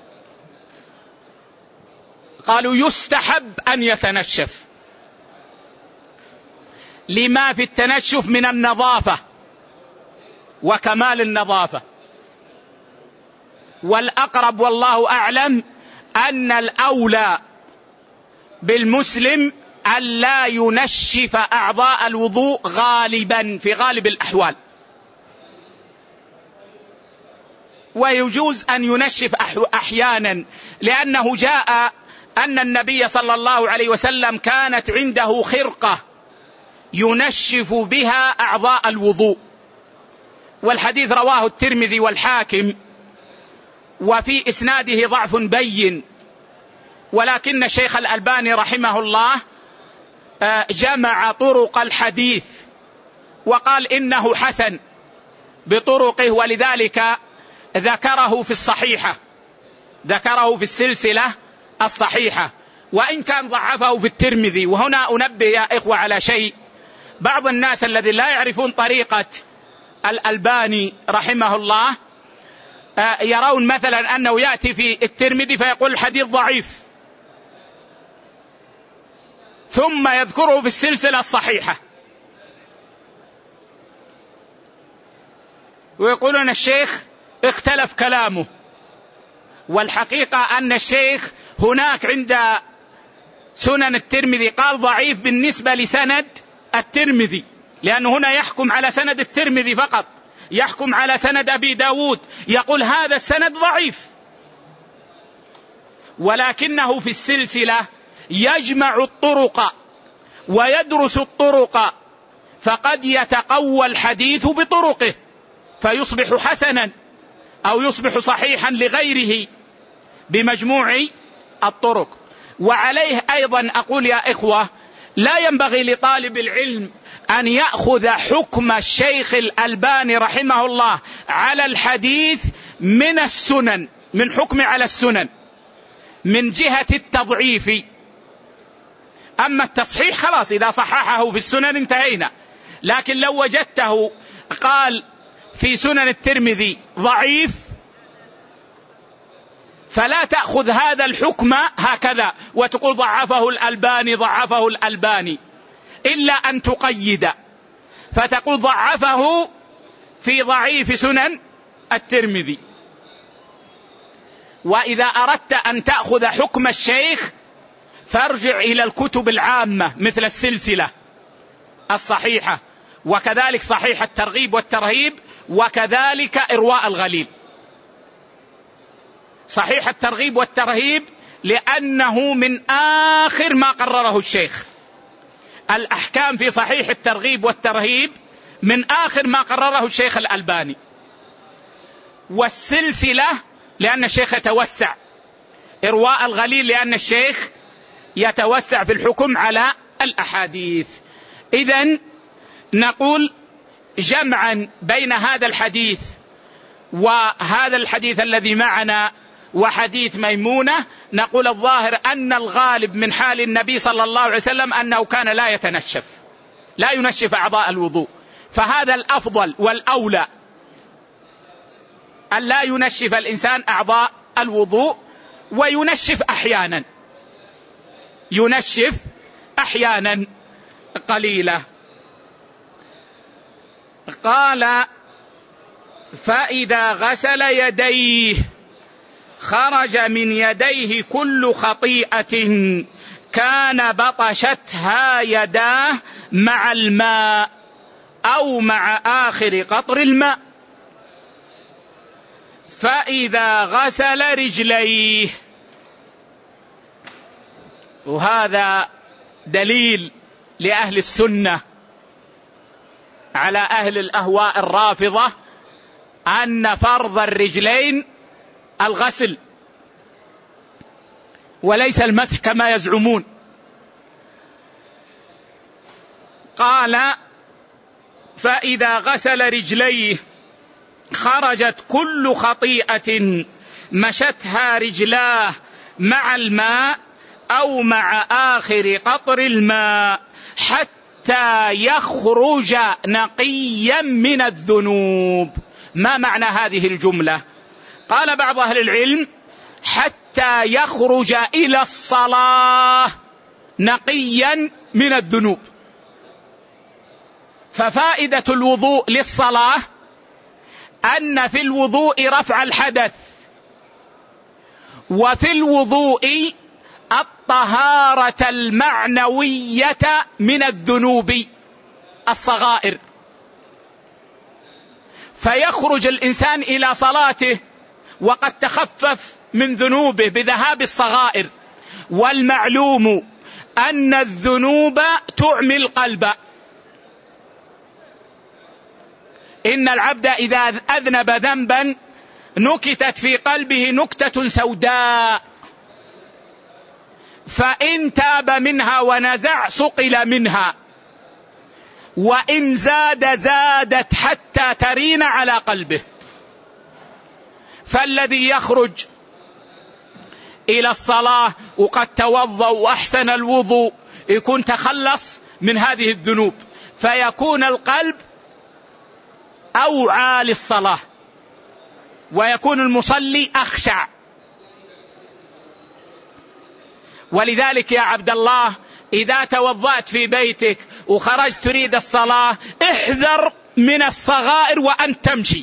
قالوا يستحب أن يتنشف لما في التنشف من النظافة وكمال النظافة. والأقرب والله أعلم أن الأولى بالمسلم ألا ينشف أعضاء الوضوء غالبا في غالب الأحوال، ويجوز أن ينشف أحيانا، لأنه جاء أن النبي صلى الله عليه وسلم كانت عنده خرقة ينشف بها أعضاء الوضوء. والحديث رواه الترمذي والحاكم، وفي إسناده ضعف بين، ولكن الشيخ الألباني رحمه الله جمع طرق الحديث وقال إنه حسن بطرقه، ولذلك ذكره في الصحيحة، ذكره في السلسلة الصحيحة، وإن كان ضعفه في الترمذي. وهنا أنبه يا إخوة على شيء، بعض الناس الذين لا يعرفون طريقة الألباني رحمه الله يرون مثلا أنه يأتي في الترمذي فيقول الحديث ضعيف، ثم يذكره في السلسلة الصحيحة ويقولون الشيخ اختلف كلامه. والحقيقة أن الشيخ هناك عند سنن الترمذي قال ضعيف بالنسبة لسند الترمذي، لأنه هنا يحكم على سند الترمذي فقط، يحكم على سند أبي داود، يقول هذا السند ضعيف، ولكنه في السلسلة يجمع الطرق ويدرس الطرق، فقد يتقوى الحديث بطرقه فيصبح حسنا أو يصبح صحيحا لغيره بمجموع الطرق. وعليه أيضا أقول يا إخوة، لا ينبغي لطالب العلم أن يأخذ حكم الشيخ الألباني رحمه الله على الحديث من السنن، من حكم على السنن من جهة التضعيف. أما التصحيح خلاص، إذا صححه في السنن انتهينا، لكن لو وجدته قال في سنن الترمذي ضعيف فلا تأخذ هذا الحكم هكذا وتقول ضعفه الألباني ضعفه الألباني، إلا أن تقيد فتقول ضعفه في ضعيف سنن الترمذي. وإذا أردت أن تأخذ حكم الشيخ فارجع إلى الكتب العامة مثل السلسلة الصحيحة، وكذلك صحيح الترغيب والترهيب، وكذلك إرواء الغليل. صحيح الترغيب والترهيب لأنه من آخر ما قرره الشيخ، الأحكام في صحيح الترغيب والترهيب من آخر ما قرره الشيخ الألباني. والسلسلة لأن الشيخ يتوسع، إرواء الغليل لأن الشيخ يتوسع في الحكم على الأحاديث. إذن نقول جمعا بين هذا الحديث وهذا الحديث الذي معنا وحديث ميمونة، نقول الظاهر أن الغالب من حال النبي صلى الله عليه وسلم أنه كان لا يتنشف، لا ينشف أعضاء الوضوء، فهذا الأفضل والأولى أن لا ينشف الإنسان أعضاء الوضوء، وينشف أحيانا، ينشف أحيانا قليلة. قال فإذا غسل يديه خرج من يديه كل خطيئة كان بطشتها يداه مع الماء أو مع آخر قطر الماء. فإذا غسل رجليه، وهذا دليل لأهل السنة على أهل الأهواء الرافضة أن فرض الرجلين الغسل وليس المسح كما يزعمون. قال فإذا غسل رجليه خرجت كل خطيئة مشتها رجلاه مع الماء أو مع آخر قطر الماء حتى يخرج نقيا من الذنوب. ما معنى هذه الجملة؟ قال بعض أهل العلم حتى يخرج إلى الصلاة نقيا من الذنوب. ففائدة الوضوء للصلاة أن في الوضوء رفع الحدث، وفي الوضوء الطهارة المعنوية من الذنوب الصغائر. فيخرج الإنسان إلى صلاته وقد تخفف من ذنوبه بذهاب الصغائر، والمعلوم أن الذنوب تعمي القلب إن العبد إذا أذنب ذنبا نكتت في قلبه نكتة سوداء، فإن تاب منها ونزع صقل منها، وإن زاد زادت حتى ترين على قلبه. فالذي يخرج إلى الصلاة وقد توضأ وأحسن الوضوء يكون تخلص من هذه الذنوب، فيكون القلب أوعى للصلاة، ويكون المصلي أخشع. ولذلك يا عبد الله إذا توضأت في بيتك وخرجت تريد الصلاة احذر من الصغائر وأن تمشي،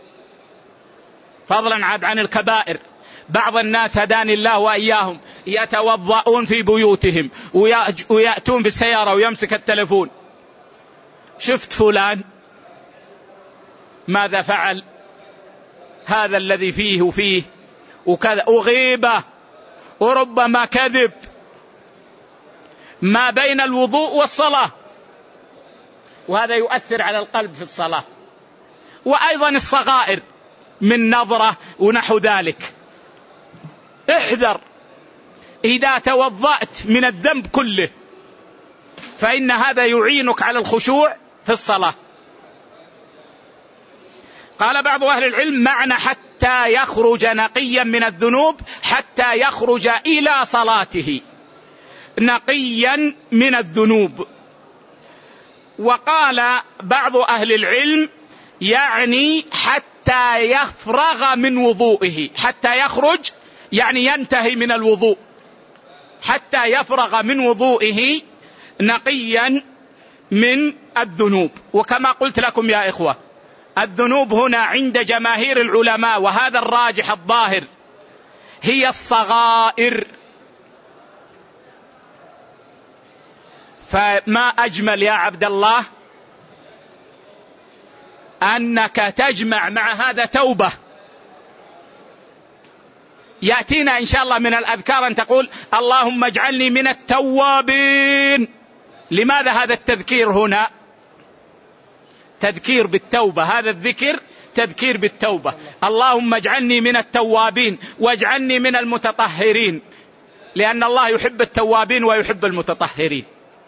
فضلا عن الكبائر. بعض الناس هداني الله وإياهم يتوضؤون في بيوتهم ويأتون بالسيارة ويمسك التلفون، شفت فلان ماذا فعل، هذا الذي فيه وفيه وكذا، وغيبة وربما كذب، ما بين الوضوء والصلاة، وهذا يؤثر على القلب في الصلاة. وأيضا الصغائر من نظرة ونحو ذلك. احذر إذا توضأت من الذنب كله، فإن هذا يعينك على الخشوع في الصلاة. قال بعض أهل العلم معنى حتى يخرج نقيا من الذنوب حتى يخرج إلى صلاته نقيا من الذنوب. وقال بعض أهل العلم يعني حتى يفرغ من وضوئه، حتى يخرج يعني ينتهي من الوضوء، حتى يفرغ من وضوئه نقيا من الذنوب. وكما قلت لكم يا إخوة، الذنوب هنا عند جماهير العلماء وهذا الراجح الظاهر هي الصغائر. فما أجمل يا عبد الله أنك تجمع مع هذا توبة. يأتينا إن شاء الله من الأذكار أن تقول اللهم اجعلني من التوابين. لماذا هذا التذكير هنا؟ تذكير بالتوبة، هذا الذكر تذكير بالتوبة. اللهم اجعلني من التوابين واجعلني من المتطهرين، لأن الله يحب التوابين ويحب المتطهرين.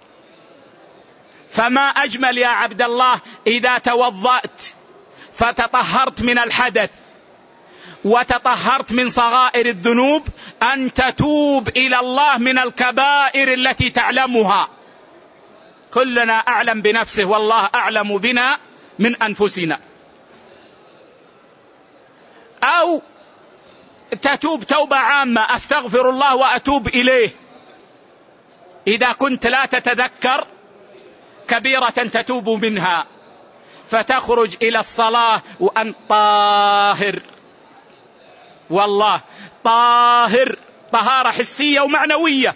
فما أجمل يا عبد الله إذا توضأت فتطهرت من الحدث وتطهرت من صغائر الذنوب أن تتوب إلى الله من الكبائر التي تعلمها. كلنا أعلم بنفسه والله أعلم بنا من أنفسنا. أو تتوب توبة عامة، أستغفر الله وأتوب إليه إذا كنت لا تتذكر كبيرة تتوب منها، فتخرج إلى الصلاة وأنت طاهر، والله طاهر طهارة حسية ومعنوية،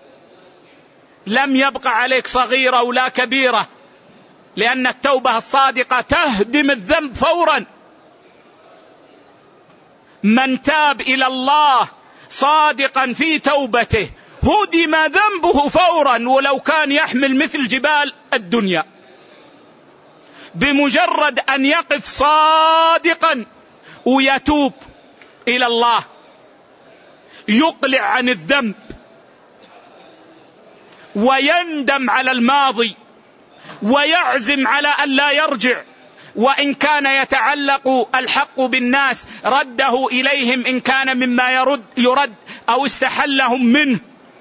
لم يبقى عليك صغيرة ولا كبيرة، لأن التوبة الصادقة تهدم الذنب فورا. من تاب إلى الله صادقا في توبته هدم ذنبه فورا ولو كان يحمل مثل جبال الدنيا، بمجرد أن يقف صادقا ويتوب إلى الله، يقلع عن الذنب ويندم على الماضي ويعزم على أن لا يرجع، وإن كان يتعلق الحق بالناس رده إليهم إن كان مما يرد, يرد أو استحلهم منه.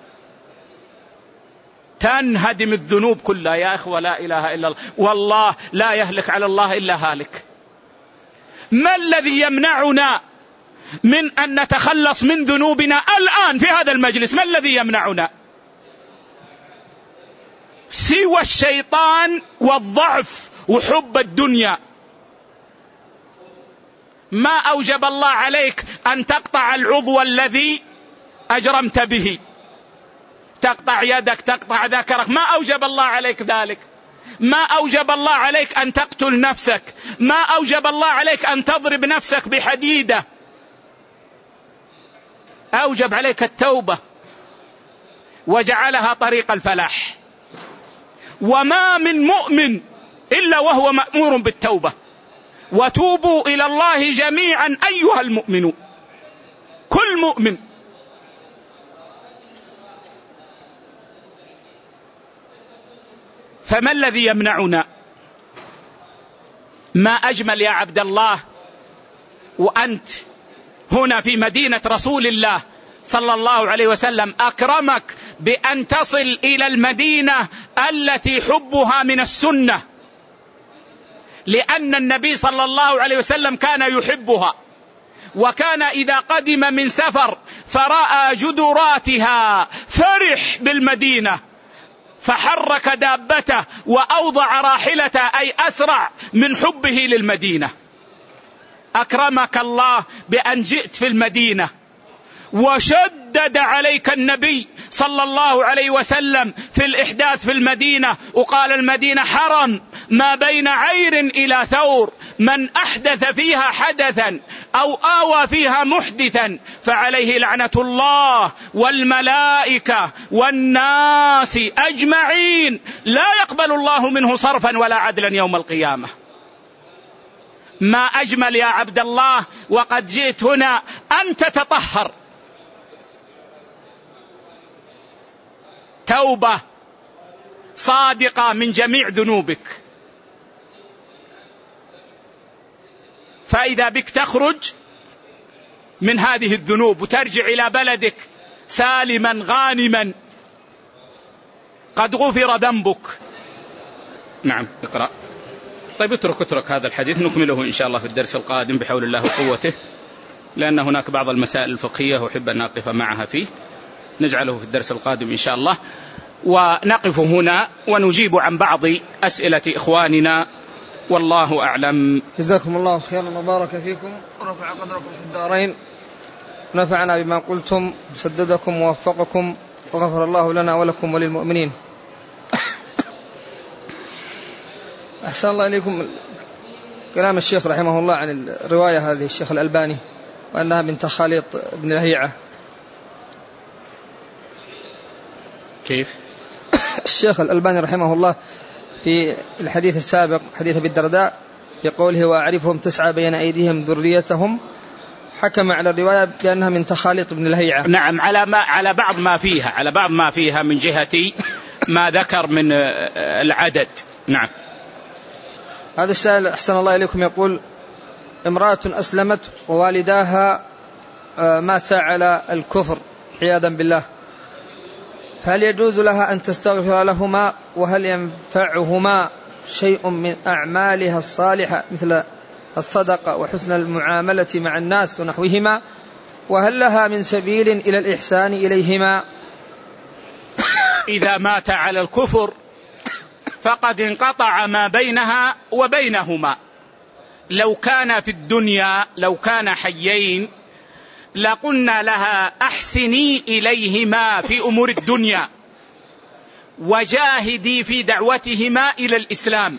تنهدم الذنوب كلها يا أخوة، لا إله إلا الله، والله لا يهلك على الله إلا هالك. ما الذي يمنعنا من أن نتخلص من ذنوبنا الآن في هذا المجلس؟ ما الذي يمنعنا؟ سوى الشيطان والضعف وحب الدنيا. ما أوجب الله عليك أن تقطع العضو الذي أجرمت به، تقطع يدك، تقطع ذكرك، ما أوجب الله عليك ذلك. ما أوجب الله عليك أن تقتل نفسك، ما أوجب الله عليك أن تضرب نفسك بحديدة. أوجب عليك التوبة وجعلها طريق الفلاح. وما من مؤمن إلا وهو مأمور بالتوبة، وتوبوا إلى الله جميعا أيها المؤمنون، كل مؤمن. فما الذي يمنعنا؟ ما أجمل يا عبد الله وأنت هنا في مدينة رسول الله صلى الله عليه وسلم، أكرمك بأن تصل إلى المدينة التي حبها من السنة، لأن النبي صلى الله عليه وسلم كان يحبها، وكان إذا قدم من سفر فرأى جدراتها فرح بالمدينة، فحرك دابته وأوضع راحلته، أي أسرع من حبه للمدينة. أكرمك الله بأن جئت في المدينة، وشدد عليك النبي صلى الله عليه وسلم في الإحداث في المدينة، وقال المدينة حرم ما بين عير إلى ثور، من أحدث فيها حدثا أو آوى فيها محدثا فعليه لعنة الله والملائكة والناس أجمعين، لا يقبل الله منه صرفا ولا عدلا يوم القيامة. ما أجمل يا عبد الله وقد جئت هنا أن تتطهر توبة صادقة من جميع ذنوبك، فإذا بك تخرج من هذه الذنوب وترجع إلى بلدك سالما غانما قد غفر ذنبك. نعم اقرأ. طيب اترك اترك هذا الحديث نكمله إن شاء الله في الدرس القادم بحول الله وقوته، لأن هناك بعض المسائل الفقهية أحب أن أقف معها فيه، نجعله في الدرس القادم إن شاء الله. ونقف هنا ونجيب عن بعض أسئلة إخواننا، والله أعلم. جزاكم الله خيرا وبارك فيكم ورفع قدركم في الدارين، ونفعنا بما قلتم، سددكم ووفقكم، وغفر الله لنا ولكم وللمؤمنين. أحسن الله إليكم كلام الشيخ رحمه الله عن الرواية هذه الشيخ الألباني، وأنها بنت خالد بن لهيعة. كيف؟ الشيخ الألباني رحمه الله في الحديث السابق حديث أبي الدرداء في قوله وأعرفهم تسعى بين أيديهم ذريتهم، حكم على الرواية بأنها من تخالط بن لهيعة. نعم، على ما على بعض ما فيها على بعض ما فيها من جهة ما ذكر من العدد. نعم. هذا السائل أحسن الله إليكم يقول امرأة أسلمت ووالداها مات على الكفر عياذا بالله، هل يجوز لها أن تستغفر لهما؟ وهل ينفعهما شيء من أعمالها الصالحة مثل الصدقة وحسن المعاملة مع الناس ونحوهما؟ وهل لها من سبيل إلى الإحسان إليهما؟ إذا مات على الكفر فقد انقطع ما بينها وبينهما. لو كان في الدنيا لو كان حيين لقلنا لها أحسني إليهما في أمور الدنيا وجاهدي في دعوتهما إلى الإسلام،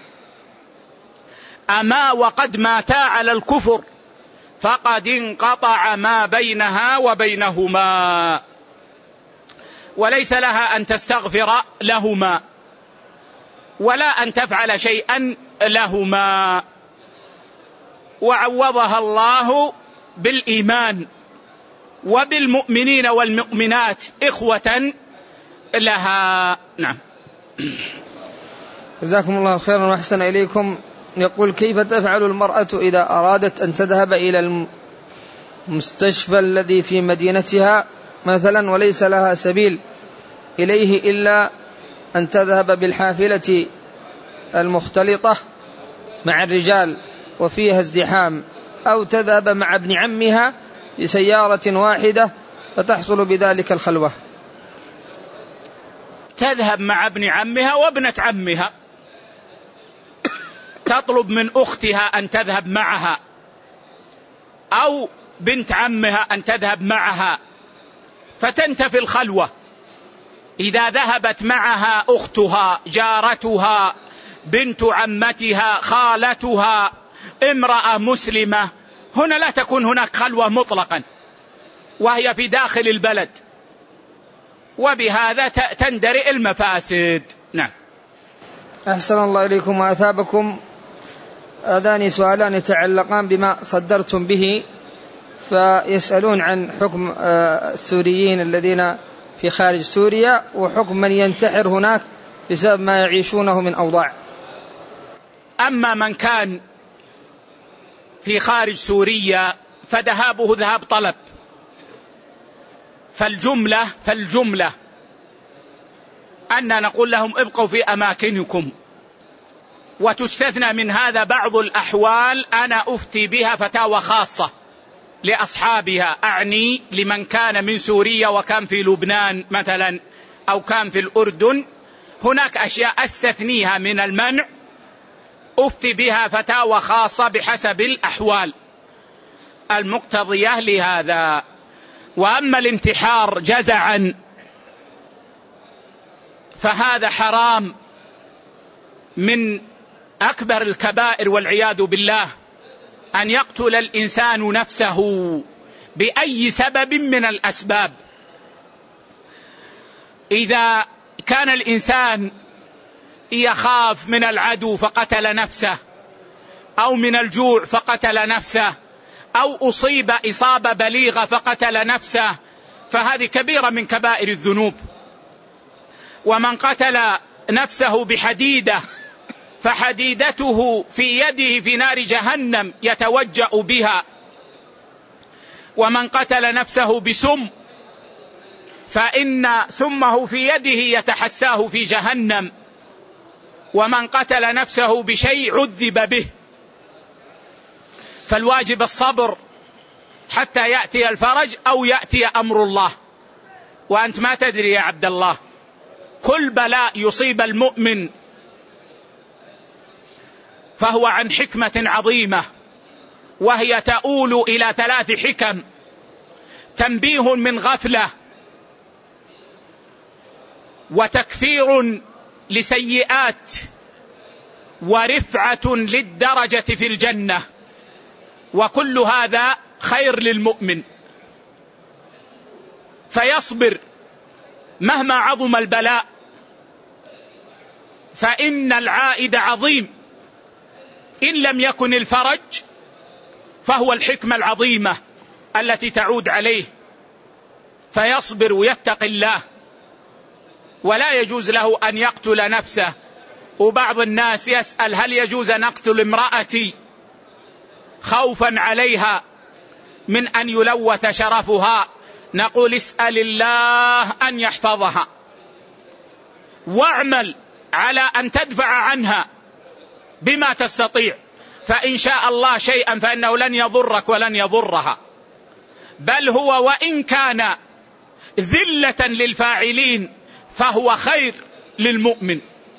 أما وقد ماتا على الكفر فقد انقطع ما بينها وبينهما، وليس لها أن تستغفر لهما ولا أن تفعل شيئا لهما، وعوضها الله بالإيمان وبالمؤمنين والمؤمنات إخوة لها. نعم. جزاكم الله خيرا وأحسن إليكم. يقول كيف تفعل المرأة إذا أرادت أن تذهب إلى المستشفى الذي في مدينتها مثلا وليس لها سبيل إليه إلا أن تذهب بالحافلة المختلطة مع الرجال وفيها ازدحام، أو تذهب مع ابن عمها بسيارة واحدة فتحصل بذلك الخلوة؟ تذهب مع ابن عمها وابنة عمها، تطلب من أختها أن تذهب معها أو بنت عمها أن تذهب معها فتنتفي الخلوة. إذا ذهبت معها أختها جارتها بنت عمتها خالتها امرأة مسلمة، هنا لا تكون هناك خلوة مطلقا وهي في داخل البلد، وبهذا تندرئ المفاسد. نعم. أحسن الله إليكم وأثابكم. هذان سؤالان يتعلقان بما صدرتم به، فيسألون عن حكم السوريين الذين في خارج سوريا وحكم من ينتحر هناك بسبب ما يعيشونه من أوضاع. أما من كان في خارج سوريا فذهابه ذهاب طلب، فالجملة فالجملة أن نقول لهم ابقوا في أماكنكم، وتستثنى من هذا بعض الأحوال أنا أفتي بها فتاوى خاصة لأصحابها، أعني لمن كان من سوريا وكان في لبنان مثلا أو كان في الأردن، هناك أشياء أستثنيها من المنع أفتي بها فتاوى خاصة بحسب الأحوال المقتضية لهذا. وأما الانتحار جزعا فهذا حرام من أكبر الكبائر والعياذ بالله، أن يقتل الإنسان نفسه بأي سبب من الأسباب. إذا كان الإنسان يخاف من العدو فقتل نفسه، أو من الجوع فقتل نفسه، أو أصيب إصابة بليغة فقتل نفسه، فهذه كبيرة من كبائر الذنوب. ومن قتل نفسه بحديدة فحديدته في يده في نار جهنم يتوجأ بها. ومن قتل نفسه بسم فإن سمه في يده يتحساه في جهنم. ومن قتل نفسه بشيء عذب به. فالواجب الصبر حتى يأتي الفرج أو يأتي أمر الله، وأنت ما تدري يا عبد الله. كل بلاء يصيب المؤمن فهو عن حكمة عظيمة، وهي تؤول إلى ثلاث حكم: تنبيه من غفلة، وتكفير لسيئات، ورفعة للدرجة في الجنة. وكل هذا خير للمؤمن، فيصبر مهما عظم البلاء، فإن العائد عظيم. إن لم يكن الفرج فهو الحكمة العظيمة التي تعود عليه، فيصبر ويتقي الله، ولا يجوز له أن يقتل نفسه. وبعض الناس يسأل: هل يجوز أن أقتل امرأتي خوفا عليها من أن يلوث شرفها؟ نقول: اسأل الله أن يحفظها، واعمل على أن تدفع عنها بما تستطيع، فإن شاء الله شيئا فإنه لن يضرك ولن يضرها، بل هو وإن كان ذلة للفاعلين فهو خير للمؤمن،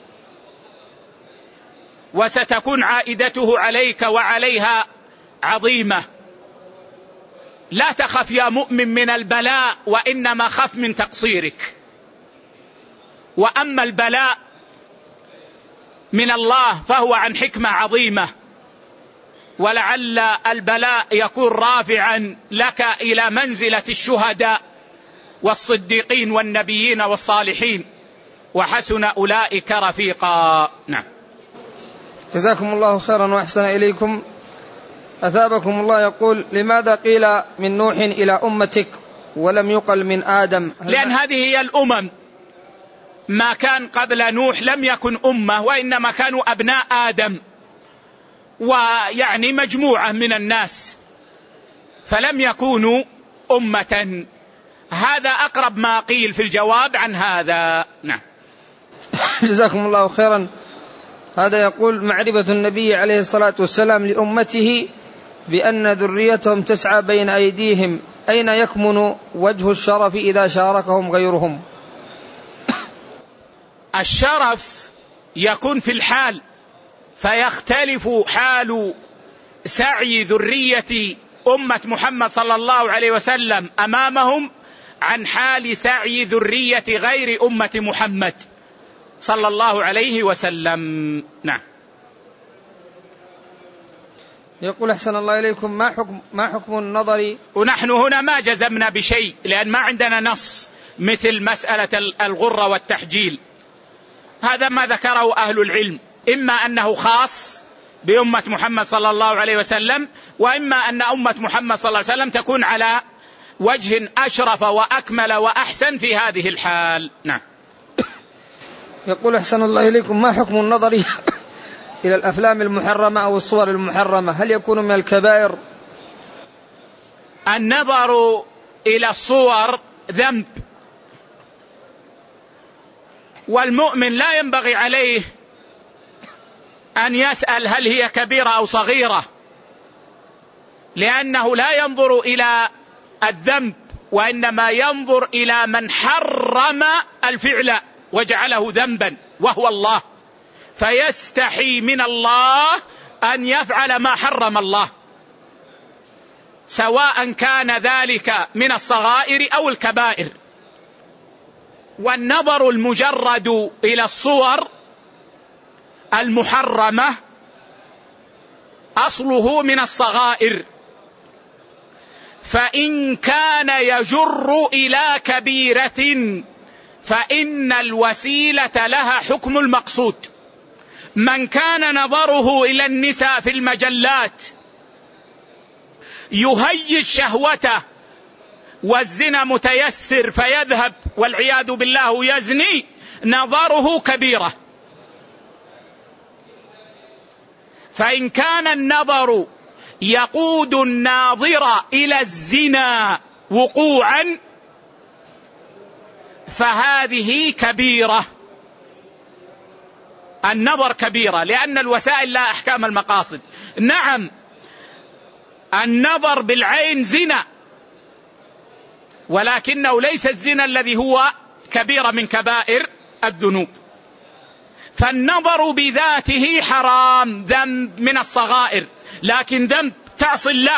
وستكون عائدته عليك وعليها عظيمة. لا تخف يا مؤمن من البلاء، وإنما خف من تقصيرك. وأما البلاء من الله فهو عن حكمة عظيمة، ولعل البلاء يكون رافعا لك إلى منزلة الشهداء والصديقين والنبيين والصالحين، وحسن أولئك رفيقا. نعم. جزاكم الله خيرا وأحسن إليكم. أثابكم الله. يقول: لماذا قيل من نوح إلى أمتك ولم يقل من آدم؟ لأن هذه هي الأمم. ما كان قبل نوح لم يكن أمة، وإنما كانوا أبناء آدم، ويعني مجموعة من الناس، فلم يكونوا أمة. هذا أقرب ما قيل في الجواب عن هذا. نعم. جزاكم الله خيرا. هذا يقول: معرفة النبي عليه الصلاة والسلام لأمته بأن ذريتهم تسعى بين أيديهم، أين يكمن وجه الشرف إذا شاركهم غيرهم؟ الشرف يكون في الحال، فيختلف حال سعي ذرية أمة محمد صلى الله عليه وسلم أمامهم عن حال سعي ذرية غير أمة محمد صلى الله عليه وسلم. نعم. يقول: أحسن الله إليكم، ما حكم ما حكم النظر؟ ونحن هنا ما جزمنا بشيء، لأن ما عندنا نص مثل مسألة الغرة والتحجيل. هذا ما ذكره أهل العلم، إما أنه خاص بأمة محمد صلى الله عليه وسلم، وإما أن أمة محمد صلى الله عليه وسلم تكون على وجه أشرف وأكمل وأحسن في هذه الحال. نعم. يقول أحسن الله إليكم: ما حكم النظر إلى الأفلام المحرمة أو الصور المحرمة؟ هل يكون من الكبائر؟ النظر إلى الصور ذنب، والمؤمن لا ينبغي عليه أن يسأل هل هي كبيرة أو صغيرة، لأنه لا ينظر إلى الذنب، وإنما ينظر إلى من حرم الفعل وجعله ذنبا وهو الله، فيستحي من الله أن يفعل ما حرم الله، سواء كان ذلك من الصغائر أو الكبائر. والنظر المجرد إلى الصور المحرمة أصله من الصغائر، فإن كان يجر إلى كبيرة فإن الوسيلة لها حكم المقصود. من كان نظره إلى النساء في المجلات يهيج شهوته والزنا متيسر فيذهب والعياذ بالله يزني، نظره كبيرة. فإن كان النظر يقود الناظر إلى الزنا وقوعا فهذه كبيرة. النظر كبيرة لأن الوسائل لا أحكام المقاصد. نعم، النظر بالعين زنا، ولكنه ليس الزنا الذي هو كبيرة من كبائر الذنوب. فالنظر بذاته حرام، ذنب من الصغائر، لكن ذنب تعصي الله.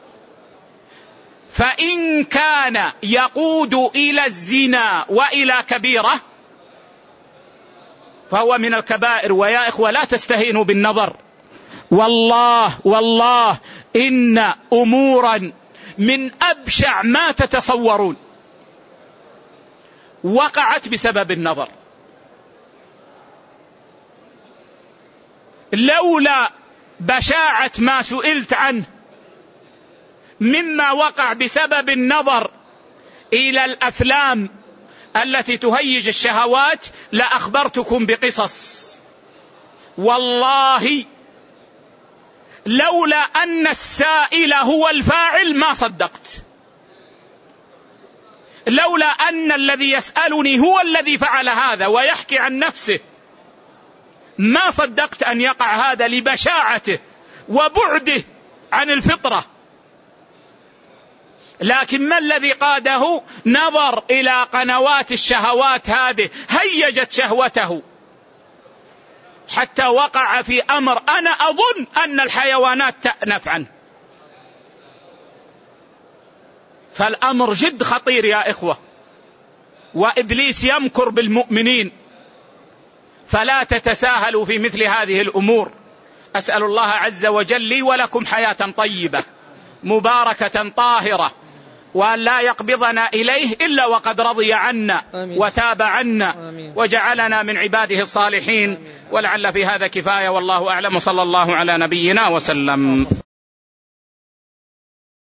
فإن كان يقود إلى الزنا وإلى كبيرة فهو من الكبائر. ويا إخوة لا تستهينوا بالنظر، والله والله إن أمورا من أبشع ما تتصورون وقعت بسبب النظر. لولا بشاعة ما سئلت عنه مما وقع بسبب النظر إلى الأفلام التي تهيج الشهوات لأخبرتكم بقصص. والله لولا أن السائل هو الفاعل ما صدقت، لولا أن الذي يسألني هو الذي فعل هذا ويحكي عن نفسه ما صدقت أن يقع هذا لبشاعته وبعده عن الفطرة. لكن ما الذي قاده؟ نظر إلى قنوات الشهوات هذه، هيجت شهوته حتى وقع في أمر أنا أظن أن الحيوانات تأنف عنه. فالأمر جد خطير يا إخوة، وإبليس يمكر بالمؤمنين، فلا تتساهلوا في مثل هذه الأمور. أسأل الله عز وجل لي ولكم حياة طيبة مباركة طاهرة، وأن لا يقبضنا إليه إلا وقد رضي عنا آمين. وتاب عنا آمين. وجعلنا من عباده الصالحين آمين. ولعل في هذا كفاية، والله أعلم، صلى الله على نبينا وسلم.